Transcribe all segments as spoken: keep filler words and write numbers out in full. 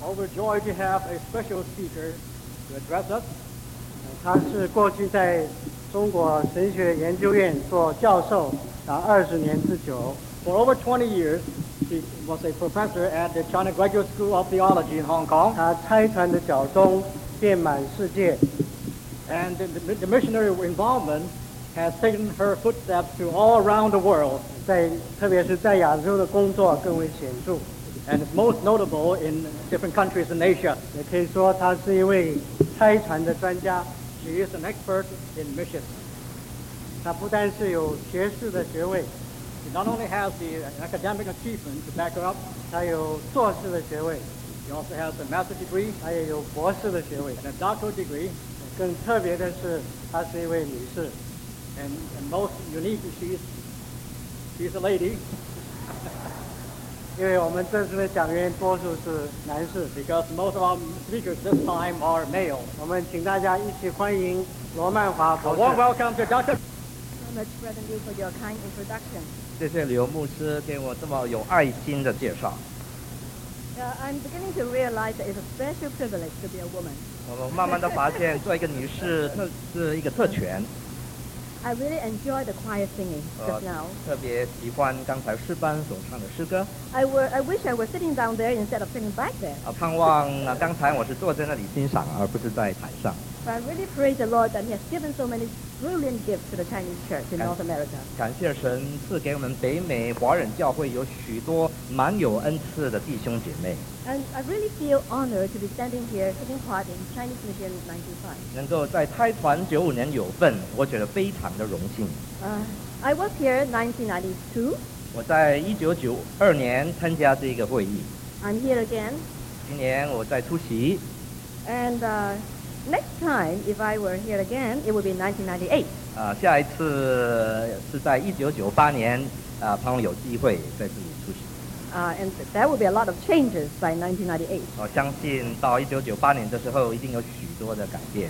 overjoyed to have a special speaker to address us. 他是过去在中国神学研究院做教授达二十年之久。 For over twenty years, he was a professor at the China Graduate School of Theology in Hong Kong. 他差传的脚踪遍满世界。 And the, the missionary involvement has taken her footsteps to all around the world. 在特别是在亚洲的工作更为显著。 And it's most notable in different countries in Asia. 也可以说他是一位差传的专家。 She is an expert in missions. 他不但是有学士的学位。 She not only has the academic achievement to back her up, 她有硕士的学位 she also has a master's degree 她也有博士的学位 and a doctoral degree. 更特别的是，她是一位女士。 And, and most unique, she's, she's a lady. 因为我们这次的讲员多数是男士 Because most of our speakers this time are male. 我们请大家一起欢迎罗曼华 A 博 warm 士。 welcome to Doctor So much, Brother Liu, for your kind introduction. 谢谢刘牧师给我这么有爱心的介绍。 Uh, I'm beginning to realize that it's a special privilege to be a woman. 我们慢慢的发现，做一个女士特是一个特权。 I really enjoy the choir singing 呃 just now. 特别喜欢刚才诗班所唱的诗歌。 I, were, I wish I were sitting down there instead of sitting back there. 啊，盼望啊，刚才我是坐在那里欣赏，而不是在台上。 But I really praise the Lord that He has given so many brilliant gifts to the Chinese church in Okay. North America. 感谢神赐给我们北美华人教会有许多蛮有恩赐的弟兄姐妹， And I really feel honored to be standing here taking part in Chinese Mission ninety-five. 能够在胎团九五年有份，我觉得非常的荣幸。 Uh, I was here in nineteen ninety-two. 我在一九九二年参加这个会议， I'm here again. 今年我在出席。 And uh, next time, if I were here again, it would be nineteen ninety-eight. 啊，下一次是在一九九八年，啊，盼望有机会在这里出席。 Uh, and there will be a lot of changes by nineteen ninety-eight. 我相信到一九九八年的时候，一定有许多的改变。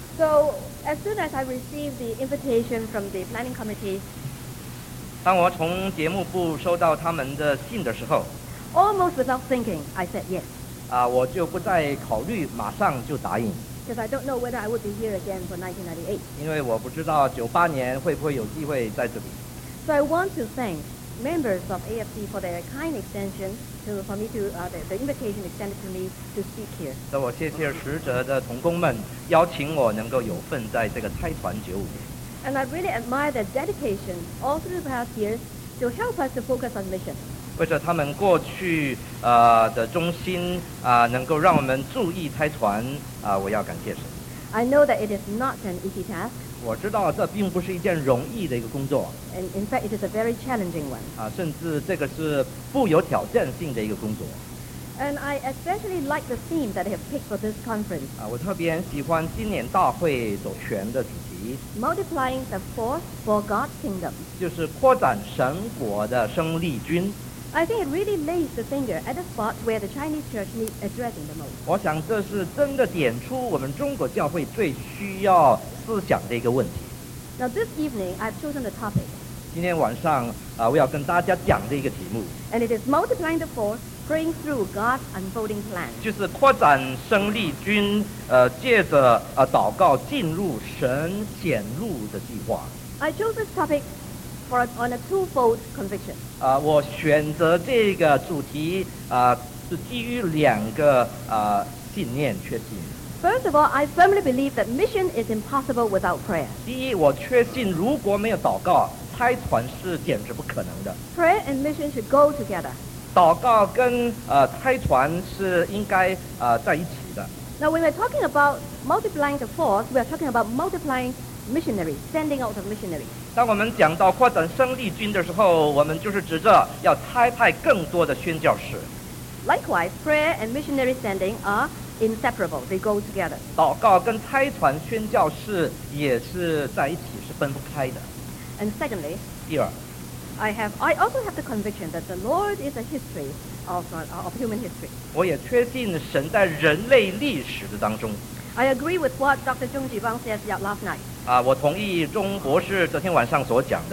So as soon as I received the invitation from the planning committee, 当我从节目部收到他们的信的时候， almost without thinking, I said yes. 啊，我就不再考虑，马上就答应， Because I don't know whether I would be here again for nineteen ninety-eight. 因为我不知道九八年会不会有机会在这里。 So I want to thank members of A F C for their kind extension to, for me to, uh, the, the invitation extended to me to speak here. 所以我谢谢使者的同工们邀请我能够有份在这个差团九五年。 And I really admire their dedication all through the past years to help us to focus on mission. 为着他们过去呃的忠心啊、能够让我们注意差团啊、我要感谢神。 I know that it is not an easy task, 我知道这并不是一件容易的一个工作 and in fact it is a very challenging one. 啊，甚至这个是富有挑战性的一个工作 And I especially like the theme that they have picked for this conference, 啊。我特别喜欢今年大会所选的主题， multiplying the force for God's kingdom. 就是扩展神国的生力军。 I think it really lays the finger at the spot where the Chinese church needs addressing the most. 我想这是真的点出我们中国教会最需要思想的一个问题。 Now this evening I've chosen the topic, 今天晚上啊，我要跟大家讲的一个题目， and it is multiplying the force, praying through God's unfolding plan. 就是扩展生力军，呃，借着呃祷告进入神显露的计划。 I chose this topic for a, on a twofold conviction. 啊、我选择这个主题啊、是基于两个啊、信念确信。 First of all, I firmly believe that mission is impossible without prayer. 第一，我确信如果没有祷告，差团是简直不可能的。 Prayer and mission should go together. 祷告跟呃差团是应该呃在一起的。 Now, when we're talking about multiplying the force, we are talking about multiplying missionaries, sending out of missionaries. 当我们讲到扩展生力军的时候，我们就是指着要差派更多的宣教士。 Likewise, prayer and missionary sending are inseparable. They go together. 祷告跟差传宣教士也是在一起，是分不开的。 And secondly, 第二， I have I also have the conviction that the Lord is a history of, uh, of human history. 我也确信神在人类历史的当中。 I agree with what Doctor Zhong Jibang said last night. 啊，我同意钟博士昨天晚上所讲的。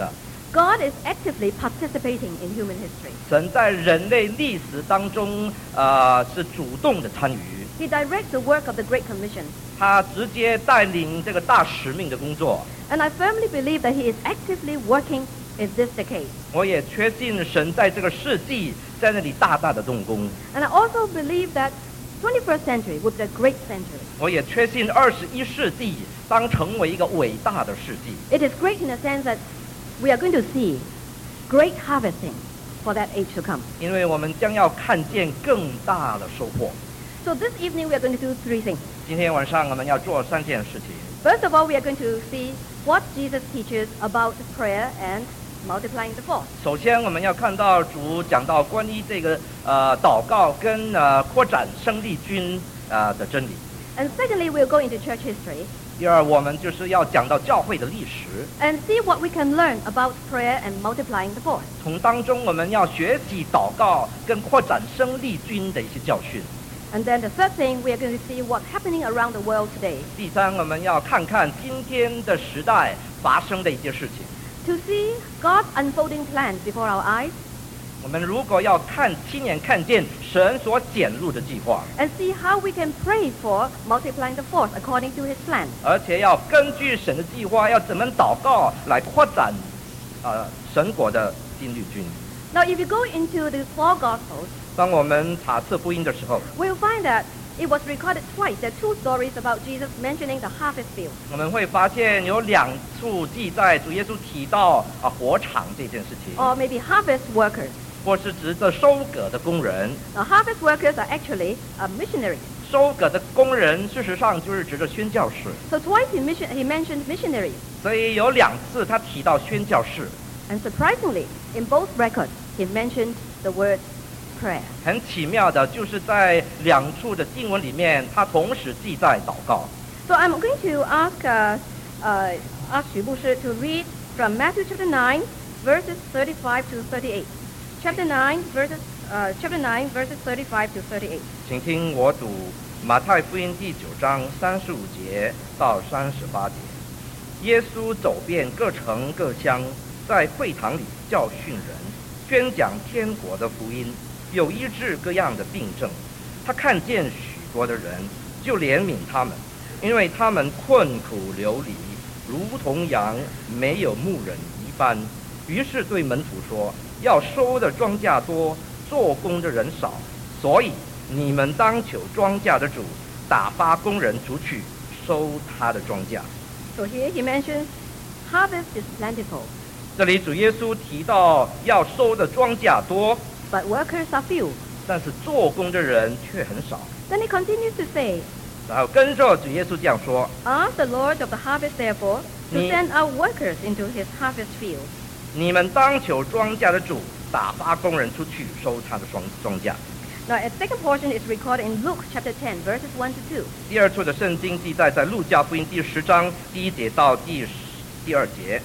God is actively participating in human history. 神在人类历史当中，呃，是主动的参与， He directs the work of the Great Commission. 他直接带领这个大使命的工作。 And I firmly believe that He is actively working in this decade. 我也确信神在这个世纪在那里大大的动工。 And I also believe that twenty-first century would be a great century. 我也确信二十一世纪当成为一个伟大的世纪。 It is great in the sense that we are going to see great harvesting for that age to come. 因为我们将要看见更大的收获。 So this evening we are going to do three things. 今天晚上我们要做三件事情。 First of all, we are going to see what Jesus teaches about prayer and multiplying the force. 首先，我们要看到主讲到关于这个呃祷告跟呃扩展生力军呃的真理。 And secondly, we'll go into church history 第二，我们就是要讲到教会的历史， and see what we can learn about prayer and multiplying the force. 从当中我们要学习祷告跟扩展生力军的一些教训。 And then the third thing, we are going to see what's happening around the world today. 第三，我们要看看今天的时代发生的一些事情。 To see God's unfolding plans before our eyes 我们如果要看亲眼看见神所显露的计划， and see how we can pray for multiplying the force according to His plan. 而且要根据神的计划，要怎么祷告来扩展呃神国的新律军。 Now, if you go into the four Gospels, 当我们查测福音的时候， we'll find that it was recorded twice. There are two stories about Jesus mentioning the harvest field. 我们会发现有两处记载，主耶稣提到啊火场这件事情， Or maybe harvest workers. 或是指着收割的工人。 Now, harvest workers are actually uh, missionaries. 收割的工人事实上就是指着宣教士， So twice he, mission, he mentioned missionaries. 所以有两次他提到宣教士。 And surprisingly, in both records, he mentioned the word prayer. 很奇妙的，就是在两处的经文里面，他同时记载祷告。 So I'm going to ask, uh, uh, ask Xu Bushi to read from Matthew chapter nine, verses thirty-five to thirty-eight. Chapter nine, verses, uh, chapter nine, verses thirty-five to thirty-eight. 请听我读马太福音第九章三十五节到三十八节。耶稣走遍各城各乡，在会堂里教训人，宣讲天国的福音，有医治各样的病症。他看见许多的人，就怜悯他们，因为他们困苦流离，如同羊没有牧人一般。于是对门徒说：要收的庄稼多，做工的人少，所以你们当求庄稼的主打发工人出去收他的庄稼。 So here he mentions harvest is plentiful, 这里主耶稣提到要收的庄稼多， but workers are few. 但是做工的人却很少。 Then he continues to say, 然后跟着主耶稣这样说： ask the Lord of the harvest, therefore, to Ni- send out workers into his harvest field. 你们当求庄稼的主打发工人出去收他的庄庄稼。 Now, a second portion is recorded in Luke chapter ten, verses one to two. 第二处的圣经记载在路加福音第十章第一节到第十第二节。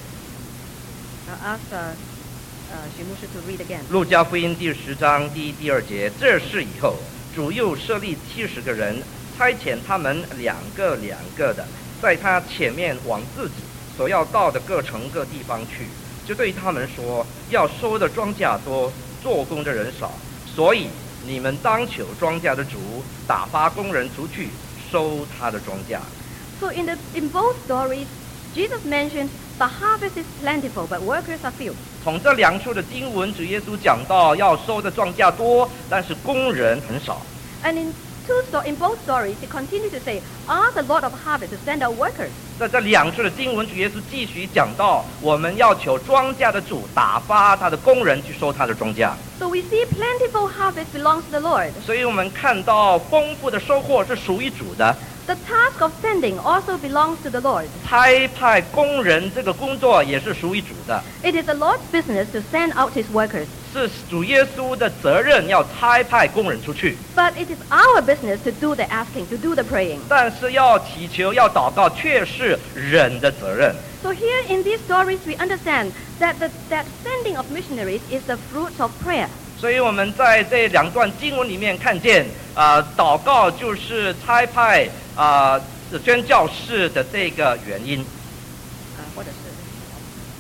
I'll ask uh, uh, Shimushu to read again. 路加福音第十章第一、第二节，这事以后，主又设立七十个人，差遣他们两个两个的，在他前面往自己所要到的各城各地方去，就对他们说：要收的庄稼多，做工的人少，所以你们当求庄稼的主打发工人出去收他的庄稼。 So in, the, in both stories, Jesus mentioned the harvest is plentiful, but workers are few. 从这两处的经文，主耶稣讲到要收的庄稼多，但是工人很少。 And in, two sto- in both stories, he continued to say, ask the Lord of harvest to send out workers. 在这两处的经文，主耶稣继续讲到，我们要求庄稼的主打发他的工人去收他的庄稼。 So we see plentiful harvest belongs to the Lord. 所以我们看到丰富的收获是属于主的。 The task of sending also belongs to the Lord. 差派工人这个工作也是属于主的， It is the Lord's business to send out his workers. 是主耶稣的责任要差派工人出去。 But it is our business to do the asking, to do the praying. 但是要祈求、要祷告，却是人的责任。 So here in these stories, we understand that the, that sending of missionaries is the fruit of prayer. 所以我们在这两段经文里面看见，啊、呃，祷告就是差派啊、呃、宣教士的这个原因。 Uh, what is it?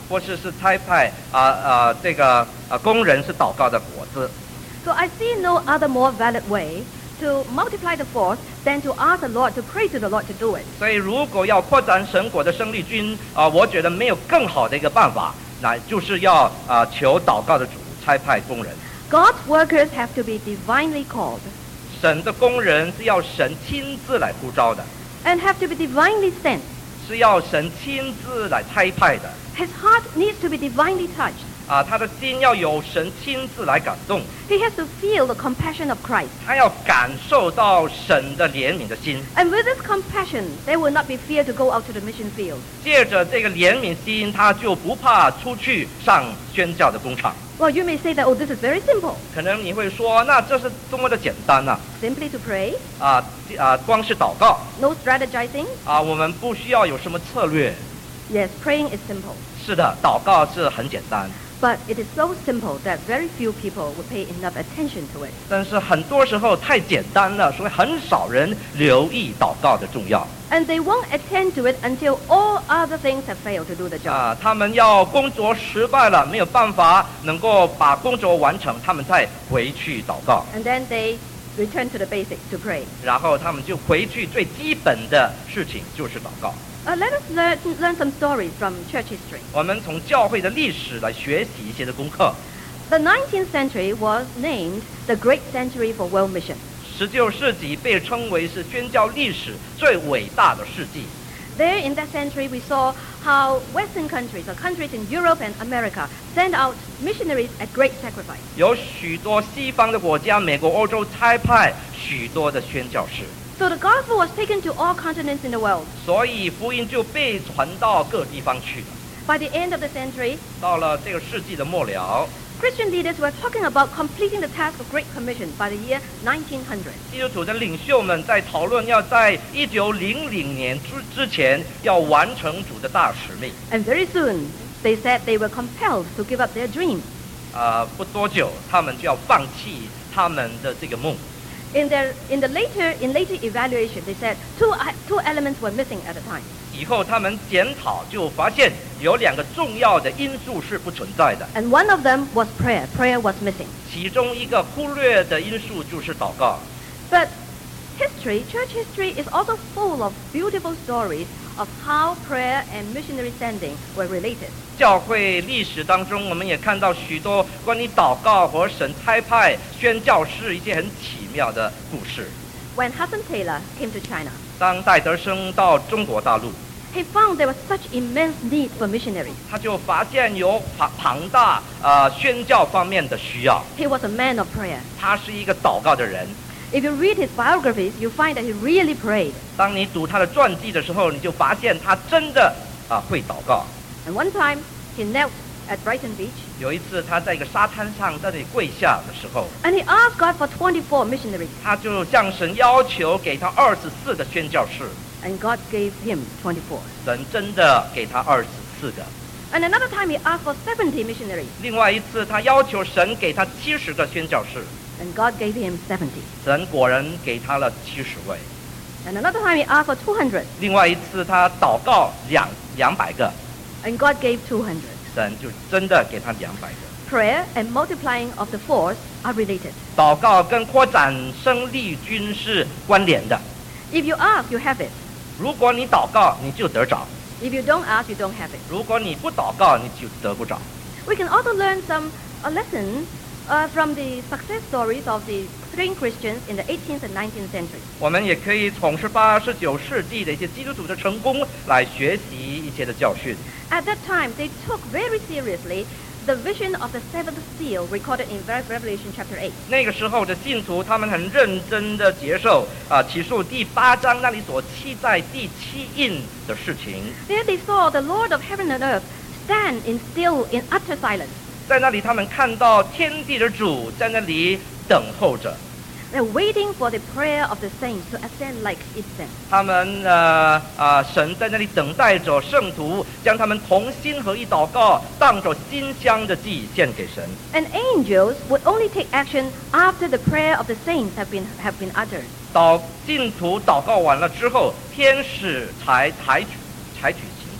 或是是差派啊啊、这个啊工人是祷告的果子。 So I see no other more valid way to multiply the force than to ask the Lord, to pray to the Lord to do it. 所以如果要扩展神国的生力军啊、我觉得没有更好的一个办法，那就是要啊、求祷告的主差派工人。 God's workers have to be divinely called 神的工人是要神亲自来呼召的， and have to be divinely sent. 是要神亲自来差派的。 His heart needs to be divinely touched. 啊，他的心要有神亲自来感动， He has to feel the compassion of Christ. 他要感受到神的怜悯的心。 And with this compassion, there will not be fear to go out to the mission field. 借着这个怜悯心，他就不怕出去上宣教的工厂。 Well, you may say that, oh, this is very simple. 可能你会说，那这是多么的简单呐、 Simply to pray, 啊！啊光是祷告 no strategizing. 啊，我们不需要有什么策略。 Yes, praying is simple. 是的，祷告是很简单， But it is so simple that very few people would pay enough attention to it. 但是很多时候太简单了，所以很少人留意祷告的重要。 And they won't attend to it until all other things have failed to do the job. 啊，他们要工作失败了，没有办法能够把工作完成，他们再回去祷告， And then they return to the basics to pray. 然后他们就回去最基本的事情就是祷告。 Uh, let us learn, learn some stories from church history. 我们从教会的历史来学习一些的功课。 The nineteenth century was named the great century for world mission. 十九世纪被称为是宣教历史最伟大的世纪。 There in that century, we saw how Western countries, or countries in Europe and America, sent out missionaries at great sacrifice. 有许多西方的国家，美国、欧洲差派许多的宣教士， So the gospel was taken to all continents in the world. 所以福音就被传到各地方去了。 By the end of the century, 到了这个世纪的末了， Christian leaders were talking about completing the task of Great Commission by the year nineteen hundred. 基督徒的领袖们在讨论要在一九零零年之之前要完成主的大使命。 And very soon, they said they were compelled to give up their dream. 啊、不多久，他们就要放弃他们的这个梦。 In their in the later in later evaluation, they said two uh, two elements were missing at the time. 以后他们检讨就发现有两个重要的因素是不存在的， And one of them was prayer. Prayer was missing. 其中一个忽略的因素就是祷告。 But history, church history, is also full of beautiful stories of how prayer and missionary sending were related. 教会历史当中，我们也看到许多关于祷告和神差派宣教士一些很奇妙的故事。 When Hudson Taylor came to China, 当戴德生到中国大陆， he found there was such immense need for missionaries. 他就发现有庞庞大呃宣教方面的需要。 He was a man of prayer. 他是一个祷告的人。 If you read his biographies, you find that he really prayed. 当你读他的传记的时候，你就发现他真的啊、会祷告。 And one time, he knelt at Brighton Beach, 有一次他在一个沙滩上在那里跪下的时候， and he asked God for twenty-four missionaries, 他就向神要求给他二十四个宣教士， and God gave him twenty-four. 神真的给他二十四个。 And another time, he asked for seventy missionaries, 另外一次他要求神给他七十个宣教士， and God gave him seventy. 神果然给他了七十位。 And another time, he asked for two hundred, 另外一次他祷告两两百个， and God gave two hundred. 神就真的给他两百个。 Prayer and multiplying of the force are related. 祷告跟扩展生力军是关联的。 If you ask, you have it. 如果你祷告，你就得着； If you don't ask, you don't have it. 如果你不祷告，你就得不着。 We can also learn some a lesson uh, from the success stories of the Spring Christians in the eighteenth and nineteenth century. 我们也可以从十八、十九世纪的一些基督徒的成功来学习一些的教训。 At that time, they took very seriously the vision of the seventh seal recorded in Revelation chapter eight. 那个时候的信徒，他们很认真的接受啊，启示录第八章那里所记在第七印的事情。 There they saw the Lord of heaven and earth stand in still in utter silence. 在那里，他们看到天地的主在那里等候着， They're waiting for the prayer of the saints to ascend like incense. 他们呃啊，神在那里等待着圣徒将他们同心合意祷告，当着馨香的祭献给神。 And angels would only take action after the prayer of the saints have been have been uttered. 祷信徒祷告完了之后，天使才采取采取行动。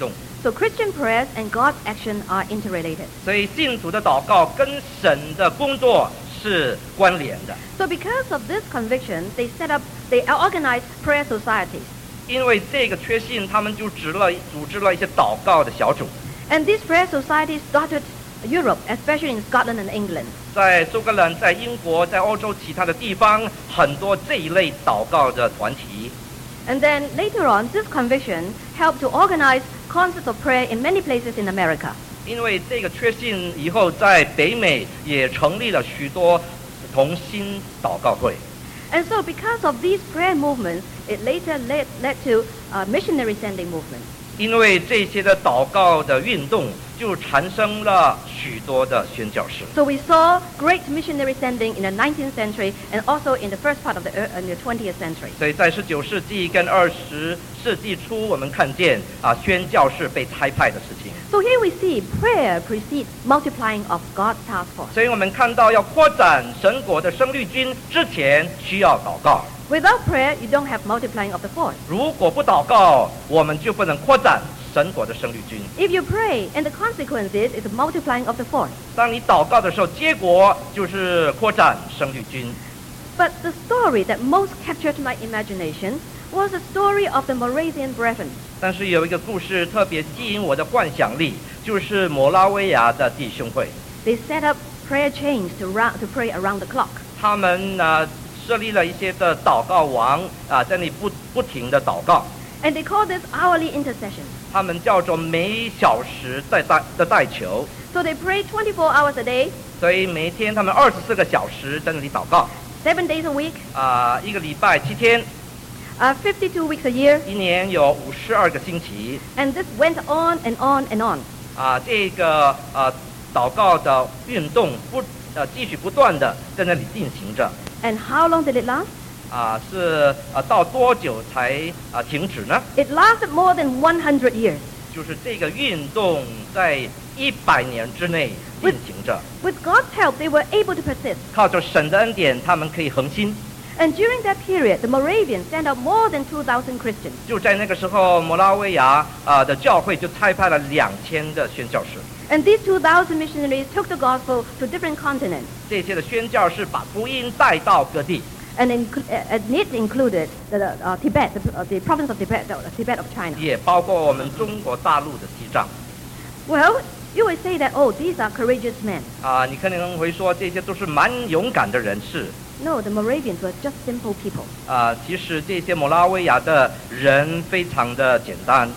So Christian prayers and God's action are interrelated. 所以信徒的祷告跟神的工作是关联的。 So because of this conviction, they set up, they organized prayer societies. 因为这个确信，他们就组织了组织了一些祷告的小组。 And these prayer societies dotted Europe, especially in Scotland and England. 在苏格兰、在英国、在欧洲其他的地方，很多这一类祷告的团体。 And then later on, this conviction helped to organize concerts of prayer in many places in America. 因为这个确信以后，在北美也成立了许多同心祷告会。 And so because of these prayer movements, it later led, led to a missionary sending movement. 因为这些的祷告的运动，就产生了许多的宣教士。 So we saw great missionary sending in the nineteenth century and also in the first part of the, uh, in the twentieth century. 所以在十九世纪跟二十世纪初，我们看见啊宣教士被差派的事情。 So here we see prayer precedes multiplying of God's task force. 所以我们看到要扩展神国的生力军之前，需要祷告。 Without prayer, you don't have multiplying of the force. 如果不祷告，我们就不能扩展神国的生力军。 If you pray, and the consequence is, is the multiplying of the force. 当你祷告的时候，结果就是扩展生力军。 But the story that most captured my imagination was the story of the Moravian Brethren. 但是有一个故事特别吸引我的幻想力，就是摩拉维亚的弟兄会。 They set up prayer chains to, round, to pray around the clock. 他们呢设立了一些的祷告王啊，在那里不不停的祷告。 And they call this hourly intercession. 他们叫做每小时在代的代求， So they pray twenty-four hours a day, 所以每天他们二十四个小时在那里祷告 seven days a week, 啊，一个礼拜七天， uh, fifty-two weeks a year. 一年有五十二个星期 And this went on and on and on. 啊，这个啊祷告的运动不呃继续不断的在那里进行着 And how long did it last? 啊，是啊到多久才啊停止呢？ It lasted more than one hundred years. 就是这个运动在一百年之内进行着， With God's help, they were able to persist. 靠着神的恩典，他们可以恒心。 And during that period, the Moravians sent out more than two thousand Christians. 就在那个时候，摩拉维亚啊的教会就差派了两千的宣教士。 And these two thousand missionaries took the gospel to different continents. 这些的宣教士把福音带到各地， And, inclu- uh, and it included the, uh, Tibet, the, uh, the province of Tibet, uh, Tibet of China. 也包括我们中国大陆的西藏。 Well, you would say that, oh, these are courageous men. 啊，你可能会说这些都是蛮勇敢的人士。 No, the Moravians were just simple people. 啊，其实这些摩拉维亚的人非常的简单。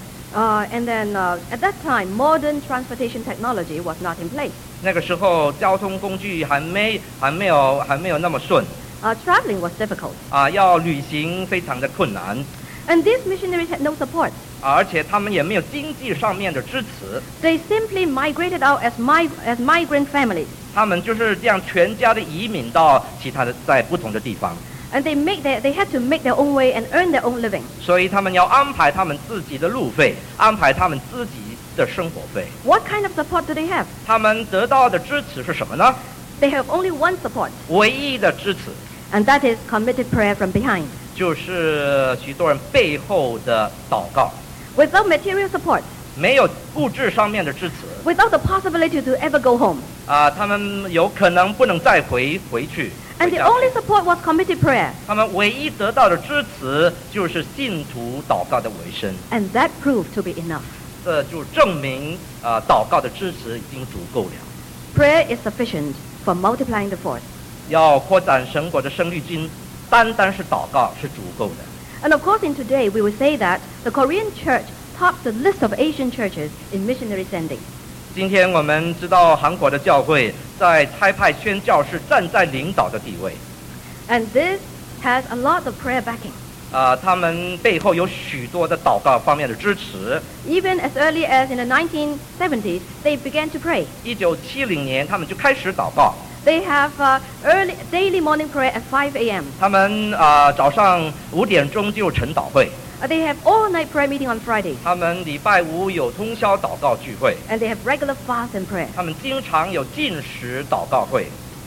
Uh, and then uh, at that time, modern transportation technology was not in place. 那个时候交通工具还没还没有还没有那么顺 Uh, traveling was difficult. 啊，要旅行非常的困难 And these missionaries had no support. 啊，而且他们也没有经济上面的支持， They simply migrated out as, mig- as migrant families. 他们就是这样全家的移民到其他的在不同的地方， And they, make their, they had to make their own way and earn their own living. 所以他们要安排他们自己的路费，安排他们自己的生活费。 What kind of support do they have? 他们得到的支持是什么呢？ They have only one support, 唯一的支持 and that is committed prayer from behind. 就是许多人背后的祷告， Without material support, 没有物质上面的支持 without the possibility to ever go home. 啊，他们有可能不能再回回去。 And 回 the 家 only support was committed prayer. 他们唯一得到的支持就是信徒祷告的为生， And that proved to be enough. 这就证明啊，祷告的支持已经足够了。 Prayer is sufficient for multiplying the force. 要扩展神国的生力军，单单是祷告是足够的。 And of course, in today, we will say that the Korean church tops the list of Asian churches in missionary sending. 今天我们知道韩国的教会在差派宣教士站在领导的地位， And this has a lot of prayer backing. 啊，他们背后有许多的祷告方面的支持。 Even as early as in the nineteen seventies, they began to pray. 一九七零年，他们就开始祷告。 They have uh, early daily morning prayer at five a m 他们啊、早上五点钟就有晨祷会， Uh, they have all-night prayer meeting on Friday, 他们礼拜五有通宵祷告聚会， and they have regular fast and prayer. 他们经常有禁食祷告会。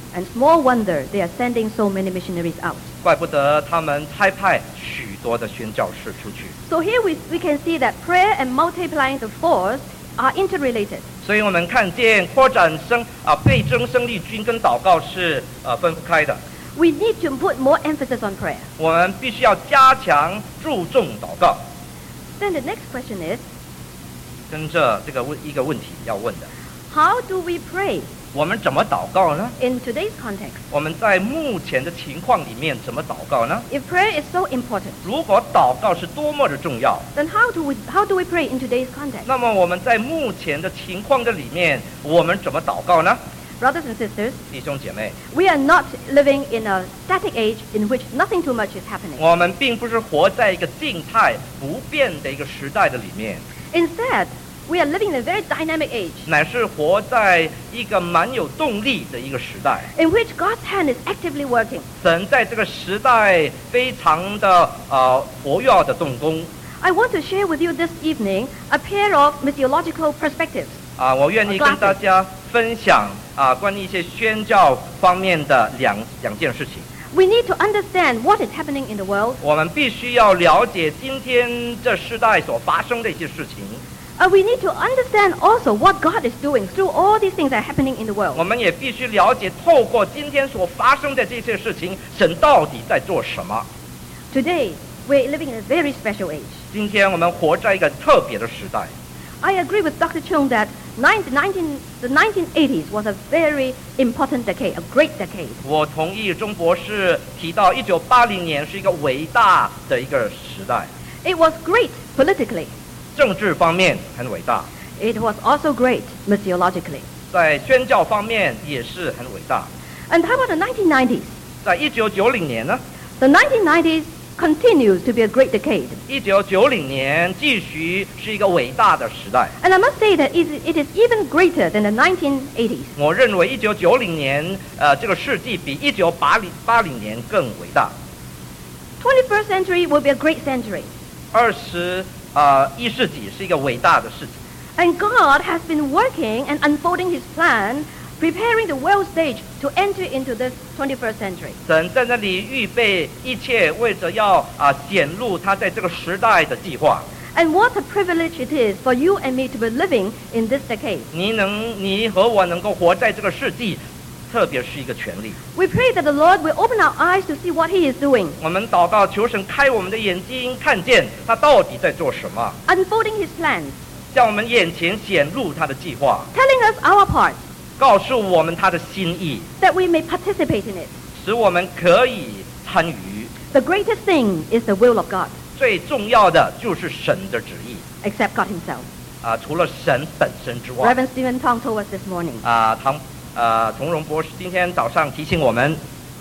And small wonder they are sending so many missionaries out. 怪不得他们差派许多的宣教士出去。 So here we, we can see that prayer and multiplying the force are interrelated. 所以我们看见扩展生啊倍增生力军跟祷告是呃分不开的。 We need to put more emphasis on prayer. 我们必须要加强注重祷告。 Then the next question is, 跟着这个问一个问题要问的， how do we pray 我们怎么祷告呢？ in today's context? 我们在目前的情况里面怎么祷告呢？ If prayer is so important, 如果祷告是多么的重要， then how do we, how do we pray in today's context? 那么我们在目前的情况的里面，我们怎么祷告呢？ Brothers and sisters, 弟兄姐妹， we are not living in a static age in which nothing too much is happening. 我们并不是活在一个静态不变的一个时代的里面， Instead, we are living in a very dynamic age 乃是活在一个蛮有动力的一个时代。 in which God's hand is actively working. 神在这个时代非常的呃活跃的动工 I want to share with you this evening a pair of missiological perspectives. 啊、我愿意跟大家分享啊、关于一些宣教方面的两两件事情。 We need to understand what is happening in the world. 我们必须要了解今天这世代所发生的一些事情， Uh, we need to understand also what God is doing through all these things that are happening in the 我 world. 们也必须了解透过今天所发生的这些事情，神到底在做什么。 Today, we're living in a very special age. 今天我们活在一个特别的时代。 I agree with Doctor Chung that nineteen, the nineteen eighties was a very important decade, a great decade. 我同意钟博士提到，一九八零年是一个伟大的一个时代， It was great politically. 政治方面很伟大， It was also great missiologically. 在宣教方面也是很伟大。 And how about the nineteen nineties? 在一九九零年呢， The nineteen nineties continues to be a great decade. 一九九零年继续是一个伟大的时代。 And I must say that it it is even greater than the nineteen eighties. 我认为一九九零年，呃，这个世纪比一九八零八零年更伟大。 twenty-first century will be a great century. 二十呃一世纪是一个伟大的世纪， And God has been working and unfolding His plan, preparing the world stage to enter into this twenty-first century. 神在那里预备一切，为着要啊、显露他在这个时代的计划。 And what a privilege it is for you and me to be living in this decade. 你能，你和我能够活在这个世纪，特别是一个权利。 We pray that the Lord will open our eyes to see what He is doing, 我们祷告，求神开我们的眼睛，看见他到底在做什么， unfolding His plans, 在我们眼前显露他的计划， telling us our part, 告诉我们他的心意， that we may participate in it. 使我们可以参与。 The greatest thing is the will of God, 最重要的就是神的旨意 except God Himself. 啊、除了神本身之外， Reverend Stephen Tong told us this morning. 啊、唐呃童荣博士今天早上提醒我们，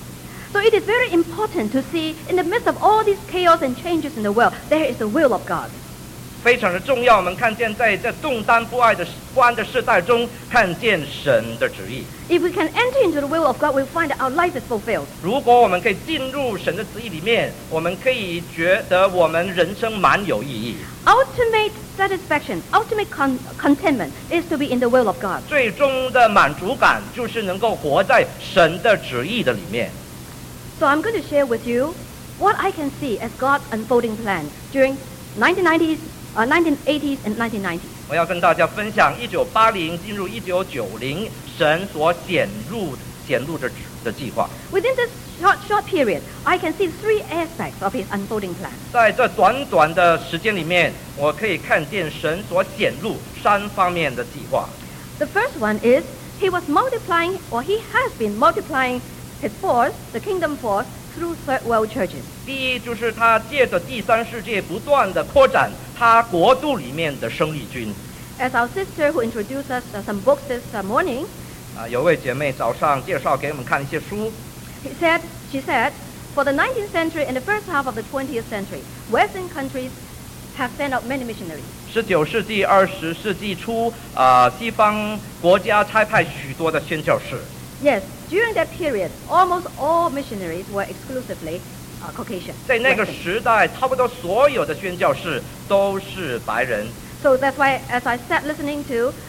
So it is very important to see in the midst of all these chaos and changes in the world, there is the will of God. 非常的重要。我们看见在这动荡不安的不安的世代中，看见神的旨意。 If we can enter into the will of God, we'll find that our life is fulfilled. 如果我们可以进入神的旨意里面，我们可以觉得我们人生蛮有意义。 Ultimate satisfaction, ultimate con- contentment is to be in the will of God. 最终的满足感就是能够活在神的旨意的里面。 So I'm going to share with you what I can see as God's unfolding plan during nineteen nineties, uh, nineteen eighties, and nineteen nineties. 我要跟大家分享一九八零进入一九九零神所显露显露的的计划。 Within this short, short period, I can see three aspects of His unfolding plan. 在这短短的时间里面，我可以看见神所显露三方面的计划。 The first one is He was multiplying, or He has been multiplying His force, the kingdom force, through third world churches. 第一就是他借着第三世界不断的扩展他国度里面的生力军。 As our sister who introduced us uh, some books this uh, morning, 啊，有位姐妹早上介绍给我们看一些书， he said, she said, for the nineteenth century and the first half of the twentieth century, Western countries have sent out many missionaries. 十九世纪、二十世纪初，啊，西方国家差派许多的宣教士。 Yes, during that period, almost all missionaries were exclusively uh, Caucasian. 在那个 Western. 时代，差不多所有的宣教士都是白人。 So that's why, as I sat listening to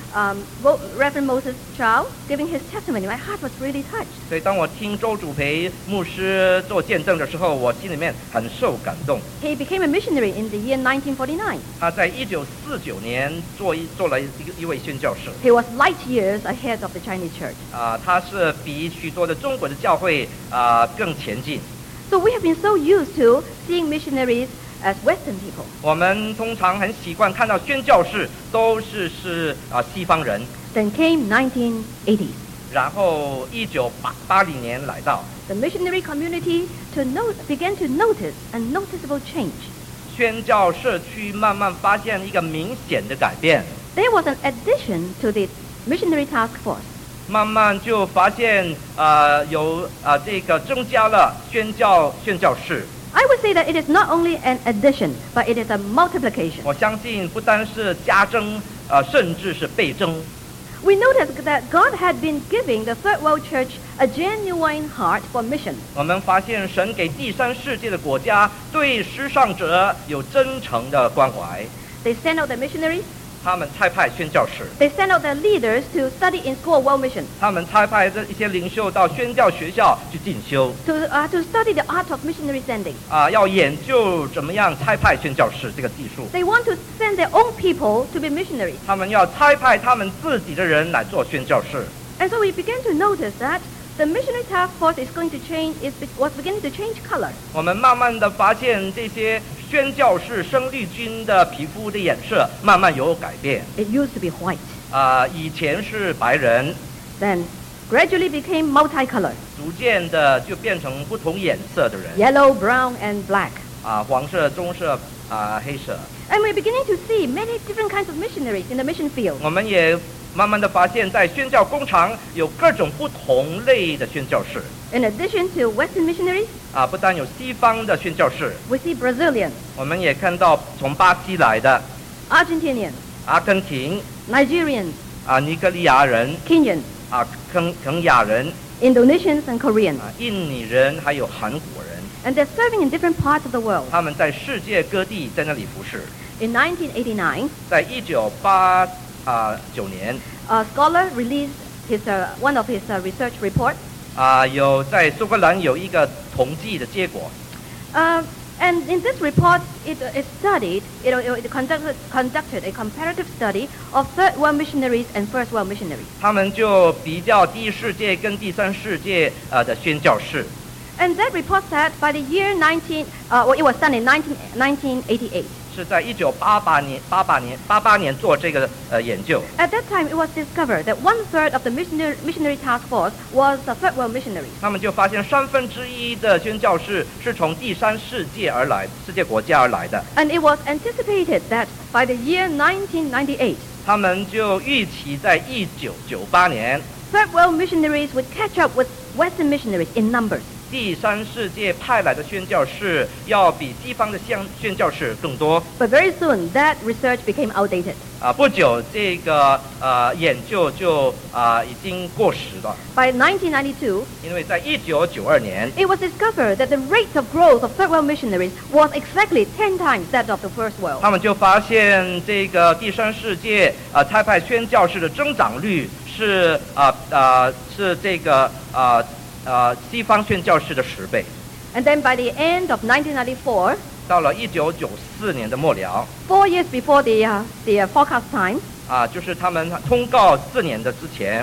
um, Mo- Reverend Moses Chow giving his testimony, my heart was really touched. 所以当我听周主培牧师做见证的时候，我心里面很受感动。 He became a missionary in the year nineteen forty-nine. 他在一九四九年做一做了一个一位宣教士。 He was light years ahead of the Chinese church. 啊、他是比许多的中国的教会啊、更前进。 So we have been so used to seeing missionaries as Western people. 我们通常很习惯看到宣教士都是是啊、西方人， Then came nineteen eighties. 然后一九八八零年来到 The missionary community to note, began to notice a noticeable change. 宣教社区，慢慢发现一个明显的改变， There was an addition to the missionary task force. 慢慢就发现呃有啊、这个增加了宣教宣教士。 I would say that it is not only an addition, but it is a multiplication. 我相信不单是加增，呃，甚至是倍增。 We noticed that God had been giving the Third World Church a genuine heart for mission. 我们发现神给第三世界的国家对施上者有真诚的关怀， They sent out the missionaries. 他们差派宣教士， They sent out their leaders to study in School of World Mission, 他们差派这一些领袖到宣教学校去进修， to, uh, to study the art of missionary sending. 啊、要研究怎么样差派宣教士这个技术。 They want to send their own people to be missionaries. 他们要差派他们自己的人来做宣教士。 And so we began to notice that the missionary task force is going to change, is, was beginning to change color. 我们慢慢的发现这些宣教士生力军的皮肤的颜色慢慢有改变。 It used to be white, 啊、以前是白人， then gradually became multicolored, 逐渐的就变成不同颜色的人。 yellow, brown, and black. 啊、黄色、棕色、啊、黑色。 And we're beginning to see many different kinds of missionaries in the mission field. 我们也慢慢的发现，在宣教工厂有各种不同类的宣教士。 In addition to Western missionaries, 啊、不但有西方的宣教士， we see Brazilians, 我们也看到从巴西来的、 Argentinians, 阿根廷、 Nigerians, 啊、尼格利亚人、 Kenyans, 啊、肯肯亚人、 Indonesians, and Koreans. 啊、印尼人，还有韩国人。 And they're serving in different parts of the world. 他们在世界各地在那里服侍。 In nineteen eighty-nine, 在一九八啊九年 a scholar released his, uh, one of his uh, research reports. 啊、有在苏格兰有一个统计的结果， Uh, and in this report, it, uh, it studied, it, uh, it conducted, conducted a comparative study of Third World missionaries and First World missionaries. 他们就比较第一世界跟第三世界呃的宣教士。 And that report said by the year nineteen, uh, well, it was done in nineteen, nineteen eighty-eight. 是在一九八八年八八年八八年做这个呃研究。 At that time, it was discovered that one third of the missionary, missionary task force was the Third World missionaries. 他们就发现三分之一的宣教士是从第三世界而来，世界国家而来的。 And it was anticipated that by the year nineteen ninety-eight, 他们就预期在一九九八年， Third World missionaries would catch up with Western missionaries in numbers. 第三世界派来的宣教士要比西方的宣宣教士更多。 But very soon, that research became outdated. 啊，不久这个呃研究就啊、已经过时了， By nineteen ninety-two, 因为在一九九二年， it was discovered that the rate of growth of Third World missionaries was exactly ten times that of the First World. 他们就发现这个第三世界啊、差派宣教士的增长率是啊啊、是这个啊啊、西方宣教士的十倍。 And then by the end of nineteen ninety-four, 到了一九九四年的末了 four years before the, uh, the uh, forecast time, 啊，就是他们通告四年的之前，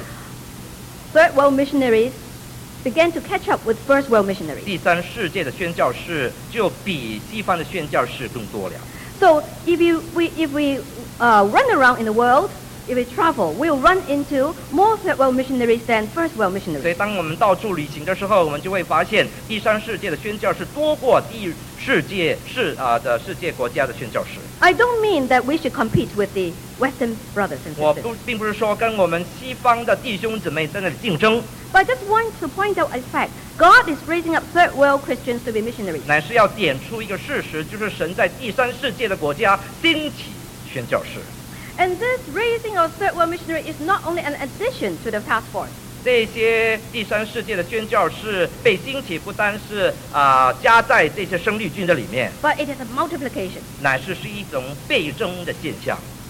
Third World missionaries began to catch up with First World missionaries. 第三世界的宣教士就比西方的宣教士更多了。 So if, you, we, if we uh, run around in the world, if we travel, we'll run into more Third World missionaries than First World 所以 missionaries. 当我们到处旅行的时候，我们就会发现第三世界的宣教士多过第世界世啊、的世界国家的宣教士。 I don't mean that we should compete with the Western brothers and 我 sisters. 不并不是说跟我们西方的弟兄姊妹在那里竞争， But I just want to point out a fact. God is raising up Third World Christians to be missionaries. 乃是要点出一个事实，就是神在第三世界的国家兴起宣教士。 And this raising of Third World missionaries is not only an addition to the task force. 这些第三世界的宣教士被兴起，不单是啊、加在这些生力军的里面， But it is a multiplication. 乃是是一种倍增的现象。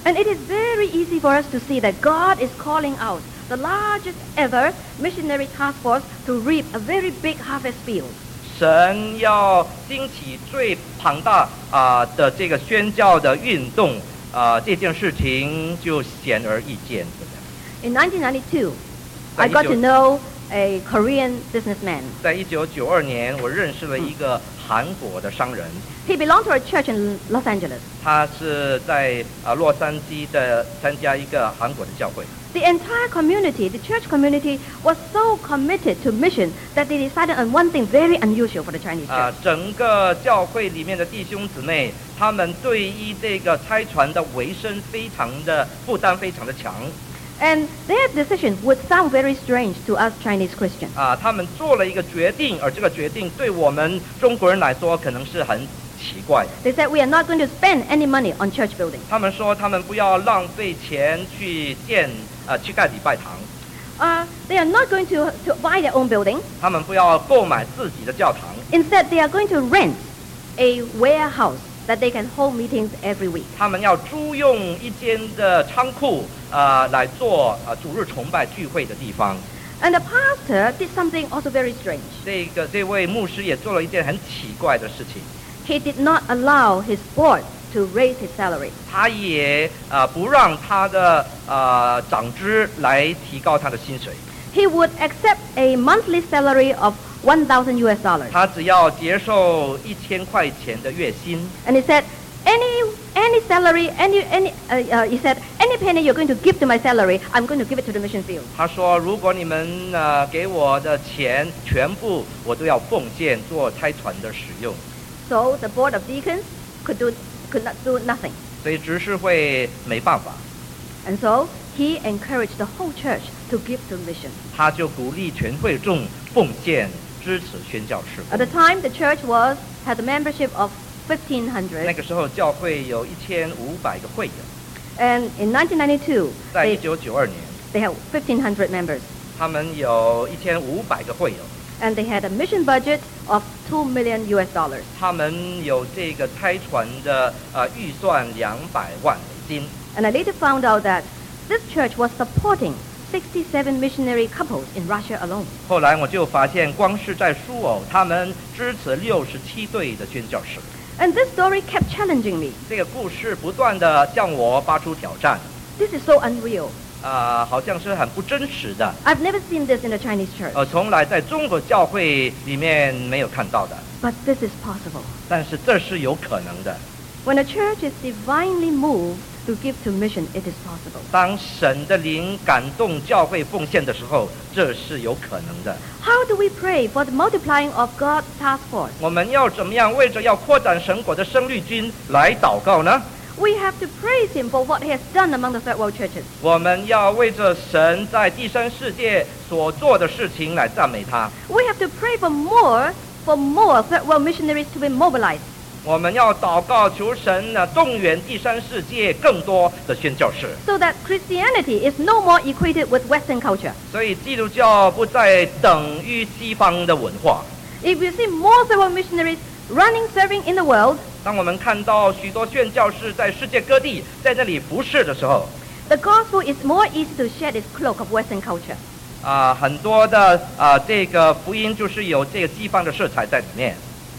And it is very easy for us to see that God is calling out the largest ever missionary task force to reap a very big harvest field. 神要兴起最庞大啊、的这个宣教的运动啊、这件事情就显而易见。 In nineteen ninety-two, I got to know a Korean businessman. 在一九九二年，我认识了一个韩国的商人， He belonged to a church in Los Angeles. 他是在啊、洛杉矶的参加一个韩国的教会。 The entire community, the church community, was so committed to mission that they decided on one thing very unusual for the Chinese 啊、 church. 整个教会里面的弟兄姊妹，他们对于这个差传的维生非常的负担非常的强。 And their decision would sound very strange to us Chinese Christians. 啊，他们做了一个决定，而这个决定对我们中国人来说可能是很奇怪的。 They said, we are not going to spend any money on church buildings. 他们说他们不要浪费钱去建呃去盖礼拜堂， Uh, they are not going to, to buy their own building. 他们不要购买自己的教堂， Instead, they are going to rent a warehouse that they can hold meetings every week. 他们要租用一间的仓库啊、来做呃主日崇拜聚会的地方。 And the pastor did something also very strange. 这个这位牧师也做了一件很奇怪的事情， He did not allow his board to raise his salary. 他也啊、不让他的呃长支来提高他的薪水。 He would accept a monthly salary of one thousand U S dollars. 他只要接受一千块钱的月薪， And he said, any any salary, any any, uh, uh, he said, any penny you're going to give to my salary, I'm going to give it to the mission field. 他说：“如果你们呃给我的钱全部，我都要奉献做差传的使用。 So the board of deacons could do could not do nothing. ” 所以执事会没办法， And so he encouraged the whole church to give to mission. 他就鼓励全会众奉献支持宣教事 At the 工。 time, the church was had a membership of fifteen 那 hundred. 个时候教会有一千五百个会友， And in nineteen ninety-two, 在一 they, 九九二年， they had fifteen hundred members. 他们有一千五百个会友， And they had a mission budget of two million U S dollars. 他们有这个差传的呃预算两百万美金。 And I later found out that this church was supporting sixty-seven missionary couples in Russia alone. 后来我就发现，光是在苏偶，他们支持六十七对的宣教士。 And this story kept challenging me. 这个故事不断的向我发出挑战， This is so unreal. 啊、好像是很不真实的， I've never seen this in the Chinese church. 呃，从来在中国教会里面没有看到的。 But this is possible. 但是这是有可能的。 When a church is divinely moved to give to mission, it is possible. 当神的灵感动教会奉献的时候，这是有可能的。 How do we pray for the multiplying of God's task force? 我们要怎么样为着要扩展神国的生律军来祷告呢？ We have to praise Him for what He has done among the third world churches. 我们要为着神在第三世界所做的事情来赞美他。 We have to pray for more, for more third world missionaries to be mobilized. 我们要祷告求神呢，动员第三世界更多的宣教士。 So that Christianity is no more equated with Western culture. 所以基督教不再等于西方的文化。 If you see more third world missionaries running, serving in the world, 当我们看到许多宣教士在世界各地在那里服侍的时候， the gospel is more easy to shed its cloak of Western culture. 啊、很多的啊、这个福音就是有这个西方的色彩在里面。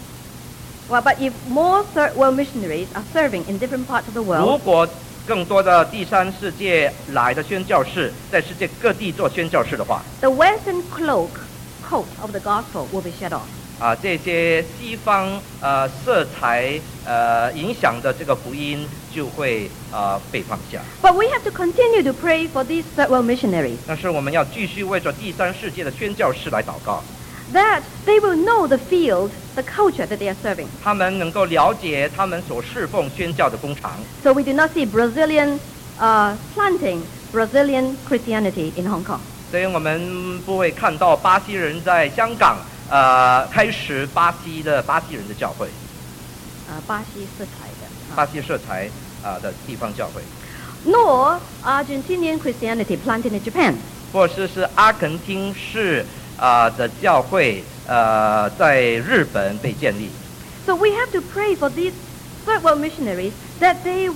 Well, but if more third world missionaries are serving in different parts of the 如 world, 果更多的第三世界来的宣教士在世界各地做宣教士的话， the Western cloak, coat of the gospel will be shed off. 啊、这些西方呃色彩呃影响的这个福音就会啊、被放下。 But we have to continue to pray for these third world missionaries, 但是我们要继续为着第三世界的宣教士来祷告， that they will know the field, the culture that they are serving. 他们能够了解他们所侍奉宣教的工厂。 So we do not see Brazilian uh, planting Brazilian Christianity in Hong Kong. 所以我们不会看到巴西人在香港呃开始巴西的巴西人的教会， Uh, 巴西色彩的， 巴西色彩啊、的地方教会， nor Argentinian Christianity planted in Japan. 或者是阿根廷式啊、的教会呃在日本被建立。 So we have to pray for these third world missionaries that they will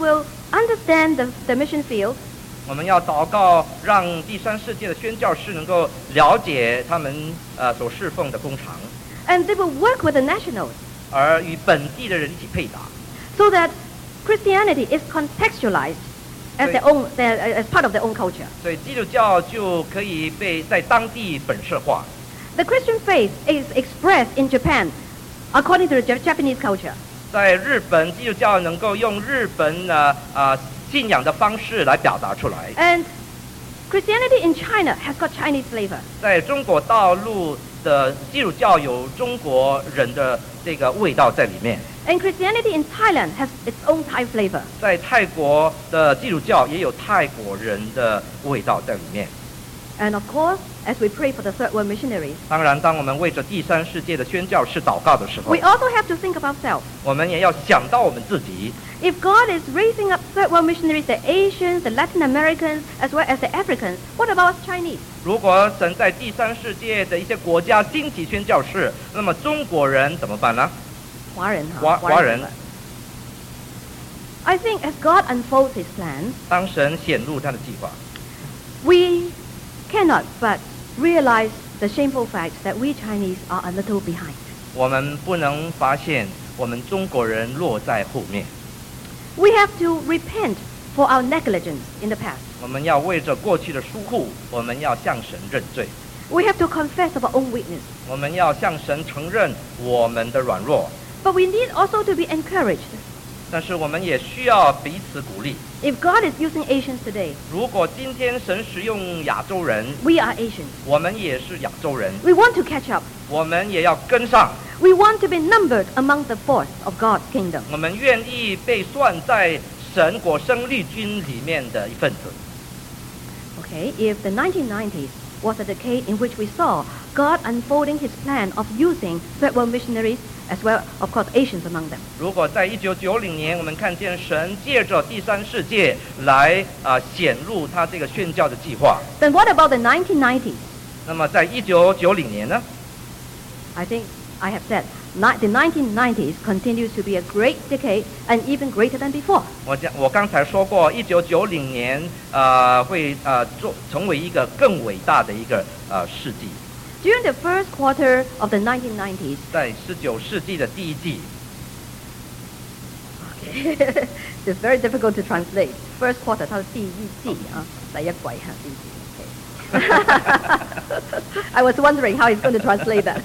understand the, the mission field. 我们要祷告，让第三世界的宣教士能够了解他们呃所侍奉的工厂， And they will work with the nationals 而与本地的人一起配搭， so that Christianity is contextualized as their own, their, as part of their own culture. 所以基督教就可以被在当地本色化。 The Christian faith is expressed in Japan according to the Ja- Japanese culture. 在日本，基督教能够用日本呃呃信仰的方式来表达出来。 And Christianity in China has got Chinese flavor. 在中国大陆的基督教有中国人的这个味道在里面， And Christianity in Thailand has its own Thai flavor. 在泰国的基督教也有泰国人的味道在里面。 And of course, as we pray for the third world missionaries, 当然，当我们为着第三世界的宣教士祷告的时候 we，also have to think of ourselves. 我们也要想到我们自己。 If God is raising up third world missionaries, the Asians, the Latin Americans, as well as the Africans, what about us Chinese? 如果神在第三世界的一些国家兴起宣教士，那么中国人怎么办呢？ 华人， 华华人。 I think as God unfolds His plan, 当神显露他的计划， we cannot but realize the shameful fact that we Chinese are a little behind. 我们不能发现我们中国人落在后面。 We have to repent for our negligence in the past. 我们要为着过去的疏忽，我们要向神认罪。 We have to confess of our own weakness. 我们要向神承认我们的软弱， But we need also to be encouraged. 但是我们也需要彼此鼓励。 If God is using Asians today, 如果今天神使用亚洲人， we are Asians. 我们也是亚洲人， We want to catch up. 我们也要跟上。 We want to be numbered among the fourth of God's kingdom. 我们愿意被算在神国生力军里面的一份子。 Okay, if the nineteen nineties was a decade in which we saw God unfolding His plan of using third world missionaries, as well, of course, Asians among them. 如果在一九九零年，我们看见神借着第三世界来啊、呃、显露他这个宣教的计划， Then what about the nineteen nineties? 那么在一九九零年呢？ I think I have said ni- the nineteen nineties continues to be a great decade and even greater than before. 我讲，我刚才说过，一九九零年呃会呃做成为一个更伟大的一个呃世纪， During the first quarter of the nineteen nineties, 在十九世纪的第一季， it's very difficult to translate. First quarter 它是第一季啊，第一季哈，第一季。Okay. I was wondering how he's going to translate that.